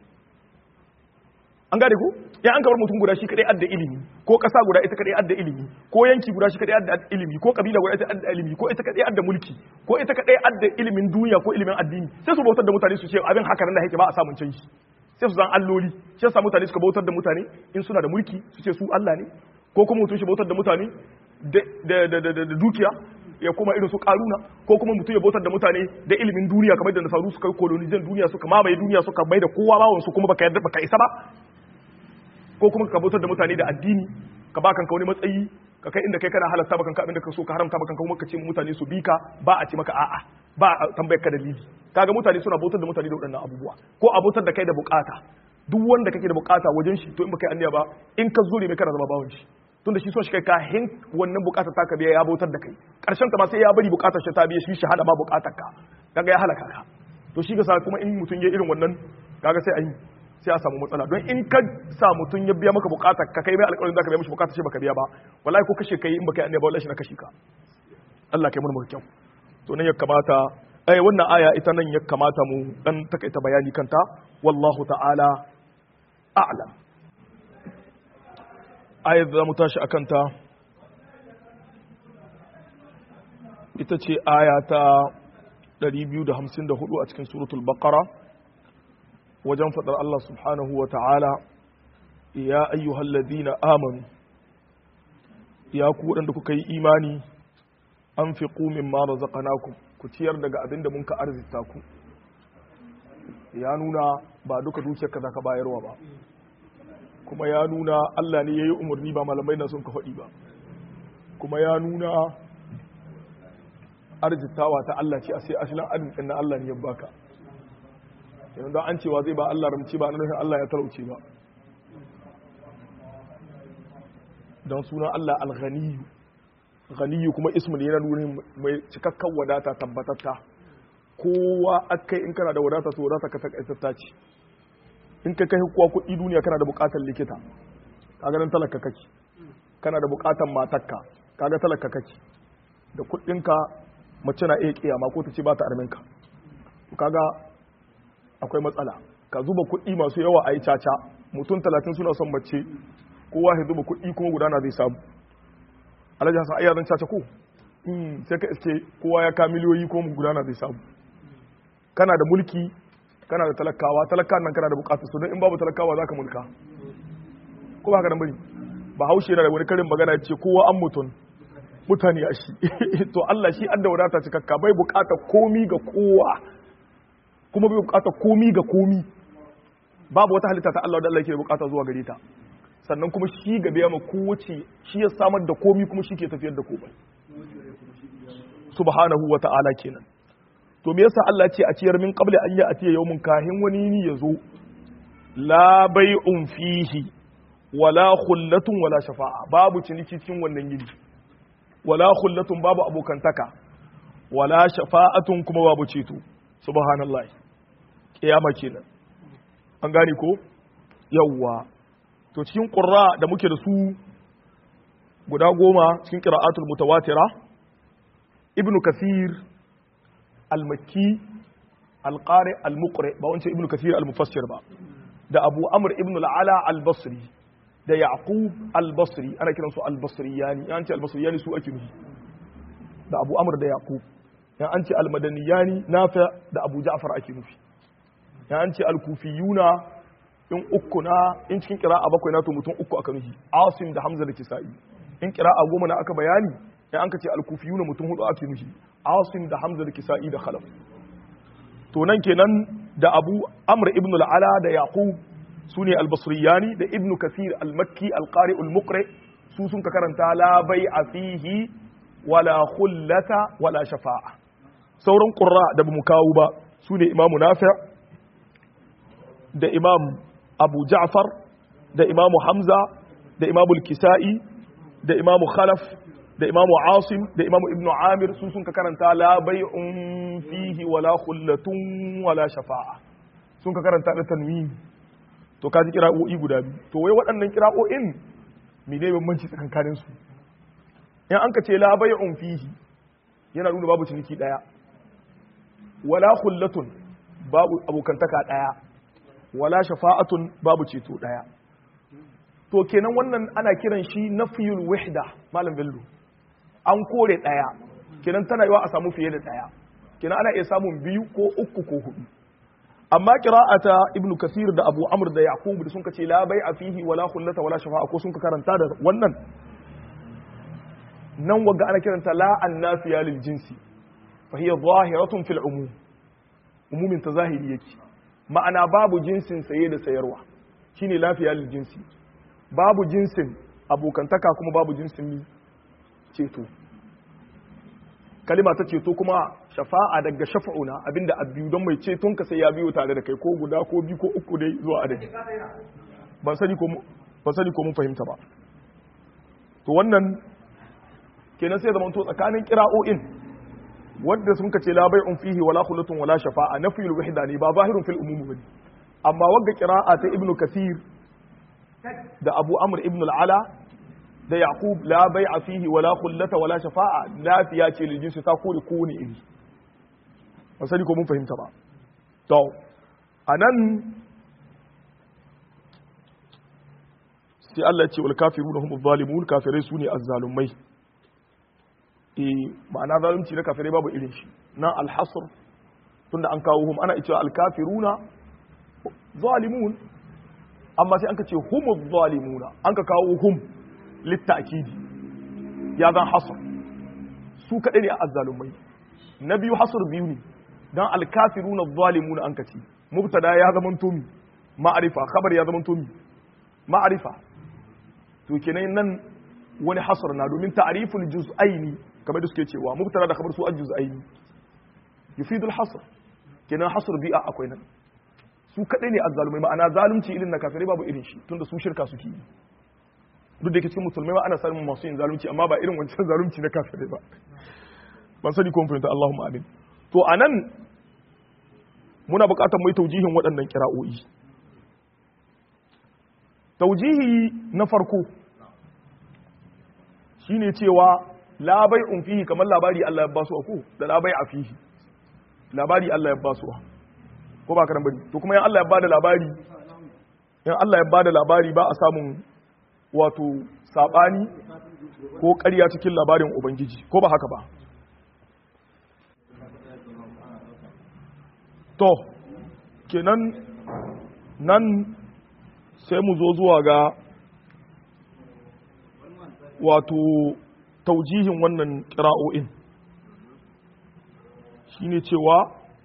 an gane ko ya an ka bar mutum guda shi kadai adda ilimi ko ƙasa guda ita kadai adda ilimi ko yanki guda shi kadai adda ilimi ko kabila guda ita adda ilimi ko ita kadai adda mulki ko ita kadai adda ilimin duniya ko ilimin addini sai su bautar da mutane su ce abin haka nan da yake ba a samun canji sai su zan alloli shi yasa mutane suka bautar da mutane in suna da mulki su ce su Allah ne ko kuma mutum shi bautar da mutane da dukiya ya kuma irin su karuna ko kuma mutum ya bautar da mutane da ilimin duniya kamar da nasaru suka yi kolonizan duniya suka mamaye duniya suka mai da kowa bawon su kuma baka yarda baka isa ba ko kuma ka bautar da mutane da addini ka ba kanka wani matsayi ka kai inda kai kana halatta ba kanka abin da ka so ka haramta ba kanka kuma ka ce mutane su bi ka ba a ce maka a'a ba a tambayar ka dalili kaga mutane suna bautar da mutane da waɗannan abubuwa ko a bautar da kai da bukata duk wanda kake da bukata wajen shi to in baka yi anniya ba in ka zo ne mai kana zama bawon shi tunda shi so shi kai kahin wannan bukatar ta ka biya ya bautar da kai karshen ta ma sai ya bari bukatar shi ta biya shi shahada ba bukatar ka kaga ya halaka ka to shi ga sa kuma in mutum ya irin wannan kaga sai ayi sai a samu matsala don in ka sa mutum ya biya maka bukatar ka kai mai alƙawarin zaka biya mishi bukatar shi baka biya ba wallahi ko kashe kai in baka yi anniya ba wallahi shi na kashe ka Allah kai mun kyau to nan ya kamata ai wannan aya ita nan ya kamata mu dan takaita bayani kanta wallahu ta'ala a'lam ayat da mu tashi akan ta ita ce aya ta ɗari biyu da hamsin da hudu a cikin suratul baqara wajen fadar Allah subhanahu wa ta'ala ya ayyuhal ladina amanu ya ku wadanda kuka yi imani anfiqu mimma razaqnakum ku ciyar daga abinda mun ka arzita ku ya nuna ba duka dukiyarka zaka bayarwa ba kuma ya nuna Allah ne ya yi umarni ba malamai na sun ka faɗi ba kuma ya nuna arzitawa ta Allah ce a sai ashirin arzikin na Allah ne ya baka yanzu da an cewa zai ba Allah ramci ba na nufin Allah ya talauce ba don sunan Allah al-ghaniyu ghaniyu kuma ismu ne yana nuna mai cikakken wadata tabbatatta kowa akai in kana da wadata to wadata ka takaitatta ce in ka kai kuwa kuɗi duniya kana da buƙatar likita ka ganin talaka kake kana da buƙatar matarka kaga talaka kake da kuɗinka mace na iya kiyama ko ta ce ba ta arminka kaga akwai matsala ka zuba kuɗi masu yawa a yi caca mutum talatin suna son mace kowa ya zuba kuɗi kuma gudana zai samu alhaji hasan ai zan caca ko sai ka iske kowa ya ka miliyoyi ko gudana zai samu kana da mulki kana da talakawa talakawan nan kana da bukatar su don in babu talakawa za ka mulka ko ba haka nan bane ba haushe yana da wani karin magana ce kowa an mutun mutane a shi to Allah shi adda wadata cikakka bai bukatar komi ga kowa kuma bai bukatar komi ga komi babu wata halitta ta Allah da Allah yake bukata zuwa gare ta sannan kuma shi ga biya ma kowace shi ya samar da komi kuma shi ke tafiyar da komai subhanahu wa ta'ala kenan to me yasa Allah ce a ciyar min qabli an ya atiya yawmun kahin wani ni yazo la bai'un fihi wala khullatun wala shafa'a babu ciniki cikin wannan yini wala khullatun babu abokantaka wala shafa'atun kuma babu ceto subhanallahi kiyama kenan an gane ko yawwa to cikin qurra da muke da su guda goma cikin qira'atul mutawatira ibnu kathir al-makki al-qari al-muqri ba wancan ibnu kathir al-mufassir ba da abu amr ibn al-ala al-basri da yaqub al-basri ana kiransu al-basriyani yan ce al-basriyani su ake nufi da abu amr da yaqub yan an ce al-madaniyani nafi da abu ja'far ake nufi yan an ce al-kufiyuna in uku na in cikin qira'a bakwai na to mutum uku aka nufi asim da hamza da kisa'i in qira'a goma na aka bayani yan an ka ce al-kufiyuna mutum hudu ake nufi asim da hamza da kisa'i da khalaf to nan kenan da abu amr ibn al-ala da yaqub su ne albasriyani da ibn kathir al-makki al-qari al-muqri su sun ka karanta la bai'a fihi wala khullata wala shafa'a sauran qurra da bamu kawo ba su ne imamu nafi' da imam abu ja'far da imamu hamza da imamu al-kisa'i da imamu khalaf da imamu asim da imamu ibn amir su sun ka karanta la bai'un fihi wala khullatun wala shafa'a sun ka karanta da tanwin to kaji kira'o'i guda biyu to wai waɗannan kira'o'in me ne bambanci tsakankanin su in an ka ce la bai'un fihi yana nuna babu ciniki daya wala khullatun babu abokantaka daya wala shafa'atun babu ceto daya to kenan wannan ana kiran shi nafiyul wahda malam bello an kore daya kenan tana yiwa a samu fiye da daya kenan ana iya samun biyu ko uku ko hudu amma qira'ata ibnu kasir da abu amr da yaqub da sun kace la bai'a fihi wala khullata wala shafa'a ko sun ka karanta da wannan nan waga ana kiranta la annafiya lil jinsi fa hiya zahiratun fil umum umumin ta zahiri yake ma'ana babu jinsin saye da sayarwa shine lafiya lil jinsi babu jinsin abokantaka kuma babu jinsin ceto kalima ta ceto kuma shafa'a daga shafa'una abinda a biyu don mai ceton ka sai ya biyo tare da kai ko guda ko biyu ko uku dai zuwa adadi ban sani ko ban sani ko mun fahimta ba to wannan kenan sai zaman to tsakanin qira'o'in wanda sun kace la bai'un fihi wala khullatun wala shafa'a nafiyul wahda ne ba zahirun fil umum bane amma wagga qira'a ta ibnu kathir da abu amr ibn al-ala da yaqub la bai'a fihi wala khullata wala shafa'a lafiya ce lil jinsi ta kore kowane iri ba sani ko mun fahimta ba to anan sai Allah ya ce wal kafiruna humuz zalimun kafirai sune azzalumai eh ma'ana zalunci na kafirai babu irin shi na al-hasr tunda an kawo hum ana cewa al-kafiruna zalimun amma sai an ka ce humuz zalimuna an ka kawo hum littakidi ya zan hasr su kaɗai ne a azzalumai na biyu hasr biyu ne don alkafiruna zalimuna an ka ce mubtada ya zama tomi ma'arifa khabar ya zama tomi ma'arifa to kenan nan wani hasr na domin ta'riful juz'aini kamar da suke cewa mubtada da khabar su al-juz'aini yufidul hasr kenan hasr bi'a akwai nan su kaɗai ne azzalumai ma'ana zalunci irin na kafirai babu irin shi tunda su shirka suke yi duk da yake cikin musulmai ba ana samun masu yin zalunci amma ba irin wancan zalunci na kafirai ba ban sani ko mun fahimta Allahumma amin to anan muna buƙatar mai taujihin waɗannan kira'o'i taujihi na farko shine cewa la bai'un fihi kamar labari Allah ya ba su ko da la bai'a fihi labari Allah ya ba su ko ba karan bane to kuma yan Allah ya bada labari yan Allah ya bada labari ba a samun wato sabani ko ƙarya cikin labarin ubangiji ko ba haka ba to kenan nan sai mu zo zuwa ga wato taujihin wannan ƙira'o'in shine cewa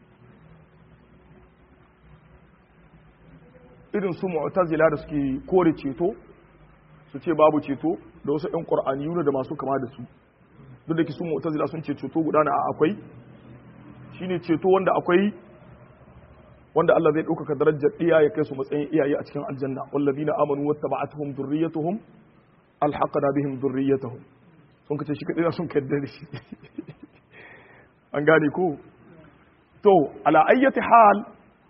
irin su mu'tazila da suke kore ceto su ce babu ceto da wasu ɗan ƙur'aniyuna da masu kama da su duk da ki su mu'tazila sun ce ceto guda na akwai shine ceto wanda akwai wanda Allah zai ɗaukaka darajar iya ya kai su matsayin iyaye a cikin aljanna wallazina amanu wattaba'atuhum dhurriyyatuhum alhaqna bihim dhurriyyatuhum sun kace shi kadai sun kaddare shi an gane ko to ala ayyati hal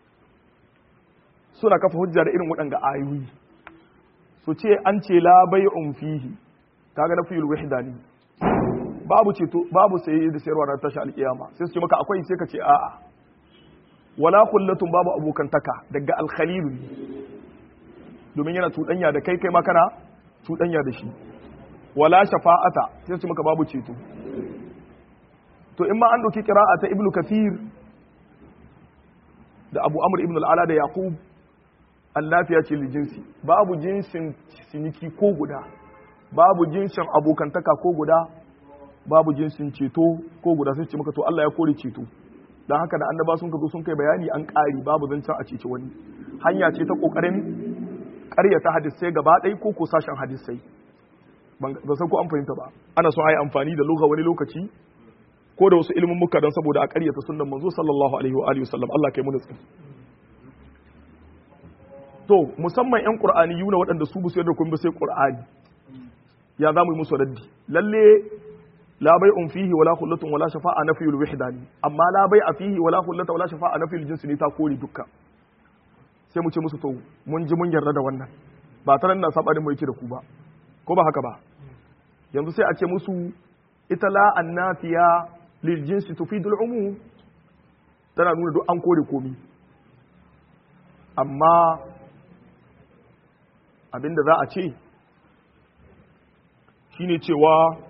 suna kafa hujja da irin waɗanga ayoyi su ce an ce la bai'un fihi kaga na fiyul wahdani babu ceto babu saye da sayarwa na tashi alkiyama sai su ce maka akwai sai ka ce a'a wala khullatun babu abokantaka daga alkhalilu domin yana tudanya da kai kai ma kana tudanya da shi wala shafa'ata sai su maka babu ceto to in ma an dauki qira'a ta ibnu kathir da abu amr ibn al-ala da yaqub allafiya ce jinsi babu jinsin siniki ko guda babu jinsin abokantaka ko guda babu jinsin ceto ko guda sai ce maka to Allah ya kore ceto dan haka da annaba sun ka zo sun kai bayani an ƙari babu zancen a cece wani hanya ce ta kokarin ƙaryata hadisai gaba ɗaya ko ko sashen hadisai ba san ko an fahimta ba ana so a yi amfani da lugha wani lokaci ko da wasu ilimin muka don saboda a ƙaryata sunnan manzo sallallahu alaihi wa alihi wasallam Allah kai mu nutsi to musamman yan qur'ani yuna waɗanda su bu su yarda kun bi sai qur'ani ya zamu yi musu raddi lalle la bai'un fihi wala khullatun wala shafa'a nafiyul wahdani amma la bai'a fihi wala khullata wala shafa'a nafiyul jinsi ne ta kore dukka sai mu ce musu to mun ji mun yarda da wannan ba taran na sabarin mu yake da ku ba ko ba haka ba yanzu sai a ce musu ita la annafiya lil jinsi tufidul umum tana nuna duk an kore komi amma abinda za a ce shine cewa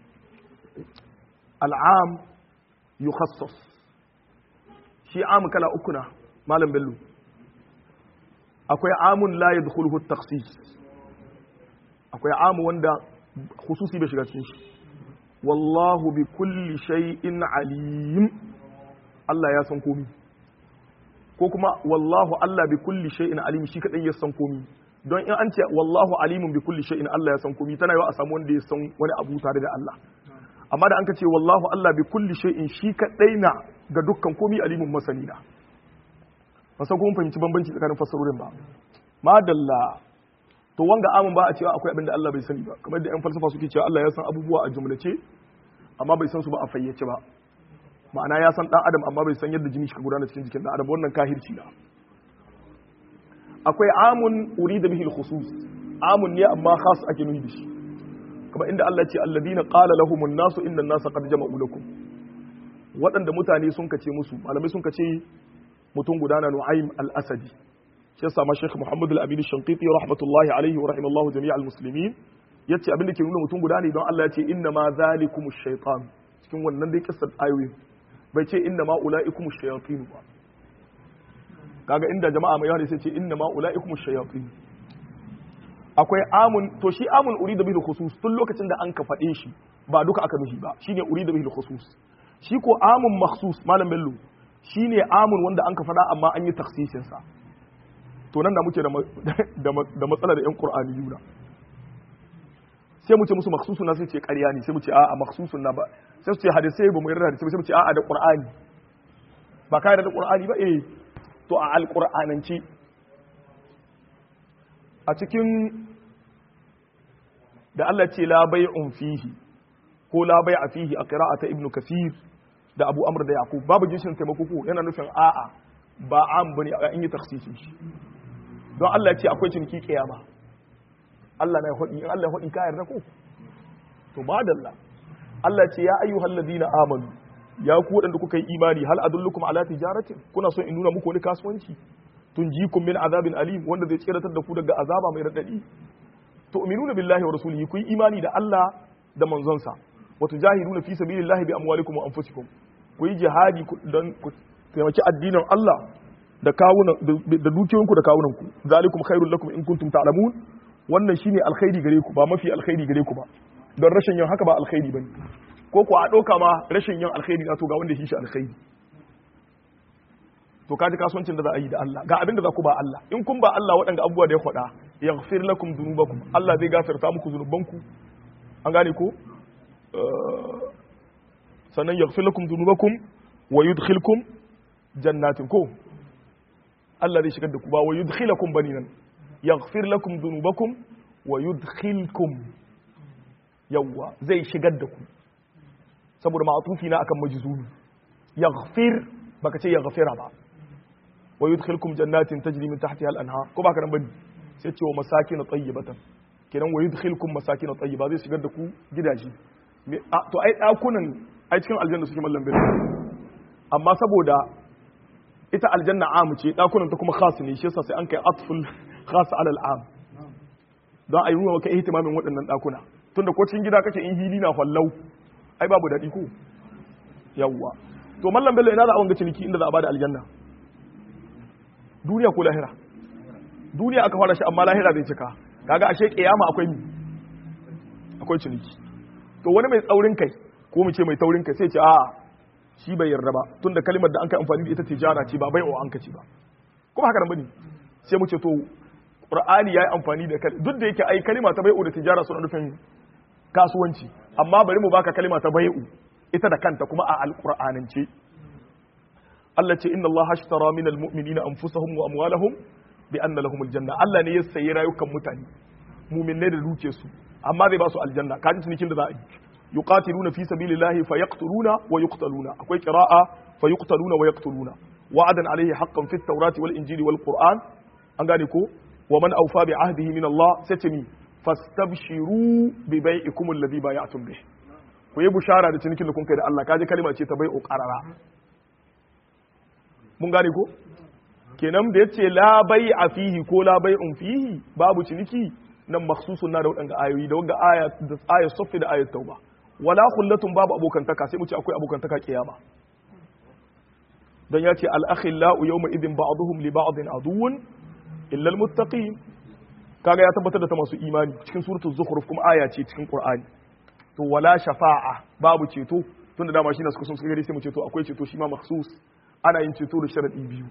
al'am yukhassas shi am kala uku na malam bello akwai amun la yadkhuluhu at-takhsis akwai amu wanda khususi bai shiga cikin shi wallahu bi kulli shay'in alim Allah ya san komi ko kuma wallahu Allah bi kulli shay'in alim shi kadai ya san komi don in an ce wallahu alimun bi kulli shay'in Allah ya san komi tana yawa a samu wanda ya san wani abu tare da Allah amma da an ka ce wallahu Allah bi kulli shay'in shi kadai na ga dukkan komi alimun masani na ba san kuma fahimci bambanci tsakanin fassarorin ba madalla to wanga amun ba a cewa akwai abin da Allah bai sani ba kamar da yan falsafa suke cewa Allah ya san abubuwa a jumlace amma bai san su ba a fayyace ba ma'ana ya san dan adam amma bai san yadda jini shi ka gudana cikin jikin dan adam wannan kahirci na akwai amun urida bihi al-khusus amun ne amma khas ake nufi da shi kamar inda Allah ya ce alladina qala lahumun nasu inna an-nasa qad jama'u lakum waɗanda mutane sun kace musu malamai sun kace mutum gudana Nu'aym al-Asadi shi yasa ma Sheikh Muhammad al-Amin al-Shanqiti rahmatullahi alaihi wa rahimallahu jami'al muslimin yace abin da ke nuna mutum guda ne don Allah ya ce inna ma zalikumush shaytan cikin wannan dai kissar ayoyi bai ce inna ma ulaikumush shayatin ba kaga inda jama'a mai yawa sai ce inna ma ulaikumush shayatin akwai amun to shi amun urida bihi khusus tun lokacin da an ka fade shi ba duka aka mishi ba shine urida bihi khusus shi ko amun makhsus malam bello shine amun wanda an ka fada amma an yi takhsisin sa to nan da muke da da matsala da yan qur'aniyuna sai mu ce musu makhsusun na sai ce ƙarya ne sai mu ce a'a makhsusun na ba sai su ce hadisi ba mu yarda da sai mu ce a'a da qur'ani ba ka yarda da qur'ani ba eh to a alqur'ananci a cikin da Allah ce la bai'un fihi ko la bai'a fihi a qira'ata ibnu kathir da abu amr da yaqub babu jishin taimako ko yana nufin a'a ba am bane an yi takhsisin shi don Allah ya ce akwai ciniki kiyama Allah na hudi in Allah hudi ka yarda ko to madalla Allah ce ya ayyuhal ladina amanu ya ku wadanda kuka yi imani hal adullukum ala tijaratin kuna so in nuna muku wani kasuwanci tunjikum min azabin alim wanda zai tsiratar da ku daga azaba mai radadi tu'minuna billahi wa rasulihi ku yi imani da Allah da manzonsa wa tujahiduna fi sabilillahi bi amwalikum wa anfusikum ku yi jihadi don ku taimaki addinin Allah da kawunan da dukiyoyinku da kawunanku zalikum khairul lakum in kuntum ta'lamun wannan shine alkhairi gare ku ba mafi alkhairi gare ku ba don rashin yin haka ba alkhairi bane ko ku a doka ma rashin yin alkhairi na to ga wanda shi shi alkhairi to kaji kasuwancin da za a yi da Allah ga abin da za ku ba Allah in kun ba Allah waɗanda abubuwa da ya faɗa yaghfir lakum dhunubakum Allah zai gafarta muku zunubanku an gane ko sannan yaghfir lakum dhunubakum wa yudkhilkum jannatin ko Allah zai shigar da ku ba wa yudkhilakum bani nan yaghfir lakum dhunubakum wa yudkhilkum yawwa zai shigar da ku saboda ma'atufi na akan majzumi yaghfir baka ce yaghfira ba wa yudkhilkum jannatin tajri min tahtiha al-anhar ko baka nan bane sai ce wa masakin tayyibatan kenan wa yudkhilkum masakin tayyiba zai shigar da ku gidaje to ai dakunan ai cikin aljanna suke mallan bil amma saboda ita aljanna amu ce dakunan ta kuma khas ne shi yasa sai an kai atful khas ala al'am don ayi ruwa maka ihtimamin waɗannan dakuna tunda ko cikin gida kake in hili na fallau ai babu dadi ko yawwa to mallan bello ina za a wanga ciniki inda za a bada aljanna duniya ko lahira duniya aka fara shi amma lahira zai cika kaga ashe kiyama akwai mi akwai ciniki to wani mai tsaurin kai ko mu ce mai taurin kai sai ce a shi bai yarda ba tunda kalimar da an kai amfani da ita tijara ce ba bai'o an kace ba kuma haka nan bane sai mu ce to qur'ani yayi amfani da duk da yake ai kalima ta bai'o da tijara suna nufin kasuwanci amma bari mu baka kalima ta bai'o ita da kanta kuma a alqur'anance Allah ce inna Allah ashtara min almu'minina anfusahum wa amwalahum bi anna lahum aljanna Allah ne ya sayi rayukan mutane mu'minai da dukiyarsu amma zai ba su aljanna kaji cinikin da za a yi yuqatiluna fi sabilillahi fayaqtuluna wa yuqtaluna akwai qira'a fayuqtaluna wa yaqtuluna wa'adan alayhi haqqan fit tawrati wal injili wal qur'an an gane ko wa man awfa bi ahdihi min Allah satami fastabshiru bi bai'ikum alladhi bay'atum bih ku yi bushara da cinikin da kun kai da Allah kaji kalma ce ta bai'u qarara mun gane ko kenan da yace la bai'a fihi ko la bai'un fihi babu ciniki nan makhsusun na da wadanga ayoyi da wadanga aya da ayat safi da ayat tauba wala khullatun babu abokantaka sai mu ce akwai abokantaka kiyama dan yace al akhillau yawma idin ba'dhum li ba'din aduwwun illa al muttaqin kaga ya tabbatar da ta masu imani cikin suratul zukhruf kuma aya ce cikin qur'ani to wala shafa'a babu ceto tunda dama shi na suka sun gari sai mu ce to akwai ceto shi ma makhsus ana yin ceto da sharadi biyu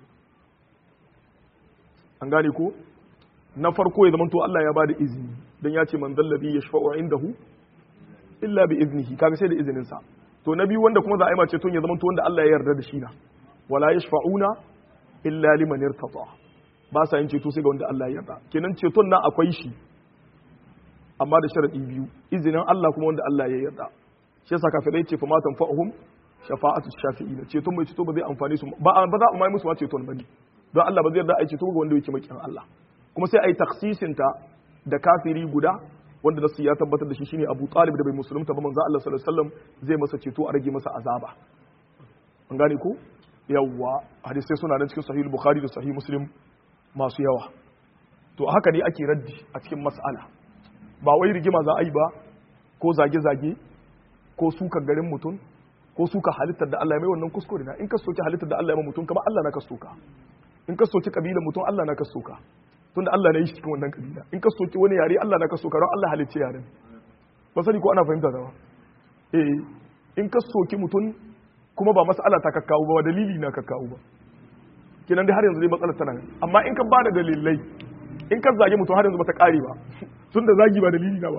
an gane ko na farko ya zamanto Allah ya bada izini dan ya ce man dallabi yashfa'u indahu illa bi iznihi kaga sai da izinin sa to na biyu wanda kuma za a yi mace to ya zamanto wanda Allah ya yarda da shi na wala yashfa'una illa liman irtata ba sa yin ceto sai ga wanda Allah ya yarda kenan ceton nan akwai shi amma da sharadi biyu izinin Allah kuma wanda Allah ya yarda shi yasa kafirai ce fa ma tanfa'uhum shafa'atu shafi'in ceton mai ceto ba zai amfane su ba ba za a mai musu ma ceton bane don Allah ba zai yarda a yi ceto ga wanda yake makin Allah kuma sai a yi taksisinta da kafiri guda wanda nasu ya tabbatar da shi shine Abu Talib da bai musulunta ba manzo Allah sallallahu alaihi wasallam zai masa ceto a rage masa azaba an gane ko yawwa hadisai suna nan cikin sahih Bukhari da sahih Muslim masu yawa to haka ne ake raddi a cikin mas'ala ba wai rigima za a yi ba ko zage-zage ko suka garin mutum ko suka halittar da Allah ya mai wannan kuskure na in ka soki halittar da Allah ya mai mutum kamar Allah na ka soka in ka soki kabilan mutum Allah na ka soka tunda Allah na yi shi cikin wannan kabila in ka soki wani yare Allah na ka soka don Allah halicce yaren ba sani ko ana fahimta da ba eh in ka soki mutum kuma ba mas'ala ta kakkawo ba dalili na kakkawo ba kinan dai har yanzu dai matsalar tana amma in ka ba da dalilai in ka zage mutum har yanzu ba ta kare ba tunda zagi ba dalili na ba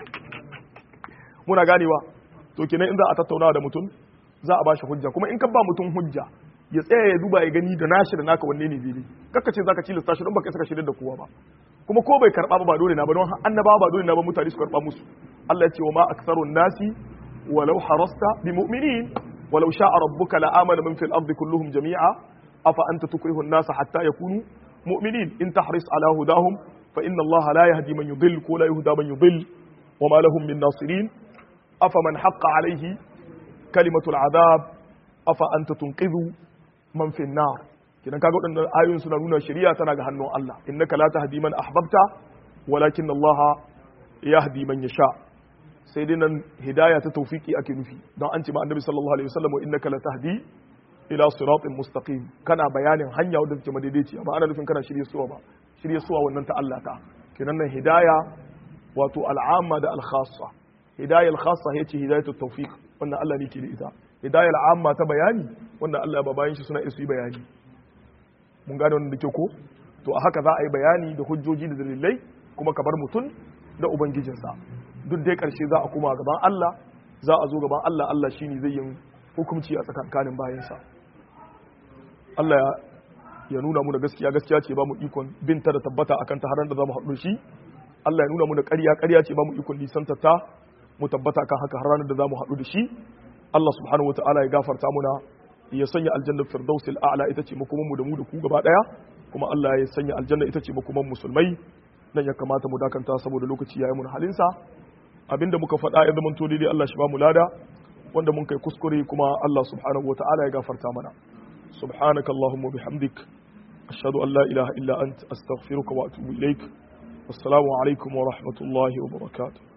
muna ganewa to kenan in za a tattauna da mutum za a bashi hujja kuma in ka ba mutum hujja ya tsaya ya duba ya gani da nashi da naka wanne ne daidai kaka ce zaka cilasta shi don baka saka shirye da kowa ba kuma ko bai karba ba ba dole na ba don annaba ba dole na ba mutane su karba musu Allah ya ce wa ma aktharun nasi walau harasta bi mu'minin walau sha'a rabbuka la amana man fil ardi kulluhum jami'a afa anta tukrihu an-nasa hatta yakunu mu'minin in tahris ala hudahum fa inna Allah la yahdi man yudhill ko la yuhda man yudhill wama lahum min nasirin afaman haqqa alayhi kalimatul azab afa anta tunqidhu man fi an-nar kidan kaga wadannan ayoyin suna nuna shari'a tana ga hannun Allah innaka la tahdi man ahbabta walakin Allah yahdi man yasha sai dai nan hidaya ta tawfiki ake nufi don an ce ma annabi sallallahu alaihi wasallam innaka la tahdi ila siratin mustaqim kana bayanin hanya wadda take madaidaici amma ana nufin kana shirye suwa ba shirye suwa wannan ta Allah ta kenan nan hidaya wato al'amma da al-khassa hidayah al-khassa yace hidayatu tawfiq wannan Allah ne ke da ita hidayah al'amma ta bayani wannan Allah ba bayan shi suna isu bayani mun gane wannan dake ko to a haka za a yi bayani da hujjoji da dalilai kuma ka bar mutun da ubangijinsa duk dai karshe za a kuma gaban Allah za a zo gaban Allah Allah shine zai yin hukunci a tsakankanin bayansa Allah ya nuna mu da gaskiya gaskiya ce ba mu ikon binta da tabbata akan ta har da za mu haɗu shi Allah ya nuna mu da ƙarya ƙarya ce ba mu ikon nisanta ta mu tabbata kan haka har ranar da za mu haɗu da shi Allah subhanahu wataala ya gafarta muna ya sanya aljanna firdausil a'la ita ce makoman mu da mu da ku gaba daya kuma Allah ya sanya aljanna ita ce makoman musulmai nan ya kamata mu dakanta saboda lokaci yayi mun halinsa abinda muka faɗa ya zama to daidai Allah shi ba mu lada wanda mun kai kuskure kuma Allah subhanahu wataala ya gafarta mana subhanaka allahumma bihamdik ashhadu an la ilaha illa ant astaghfiruka wa atubu ilaik assalamu alaikum wa rahmatullahi wa barakatuh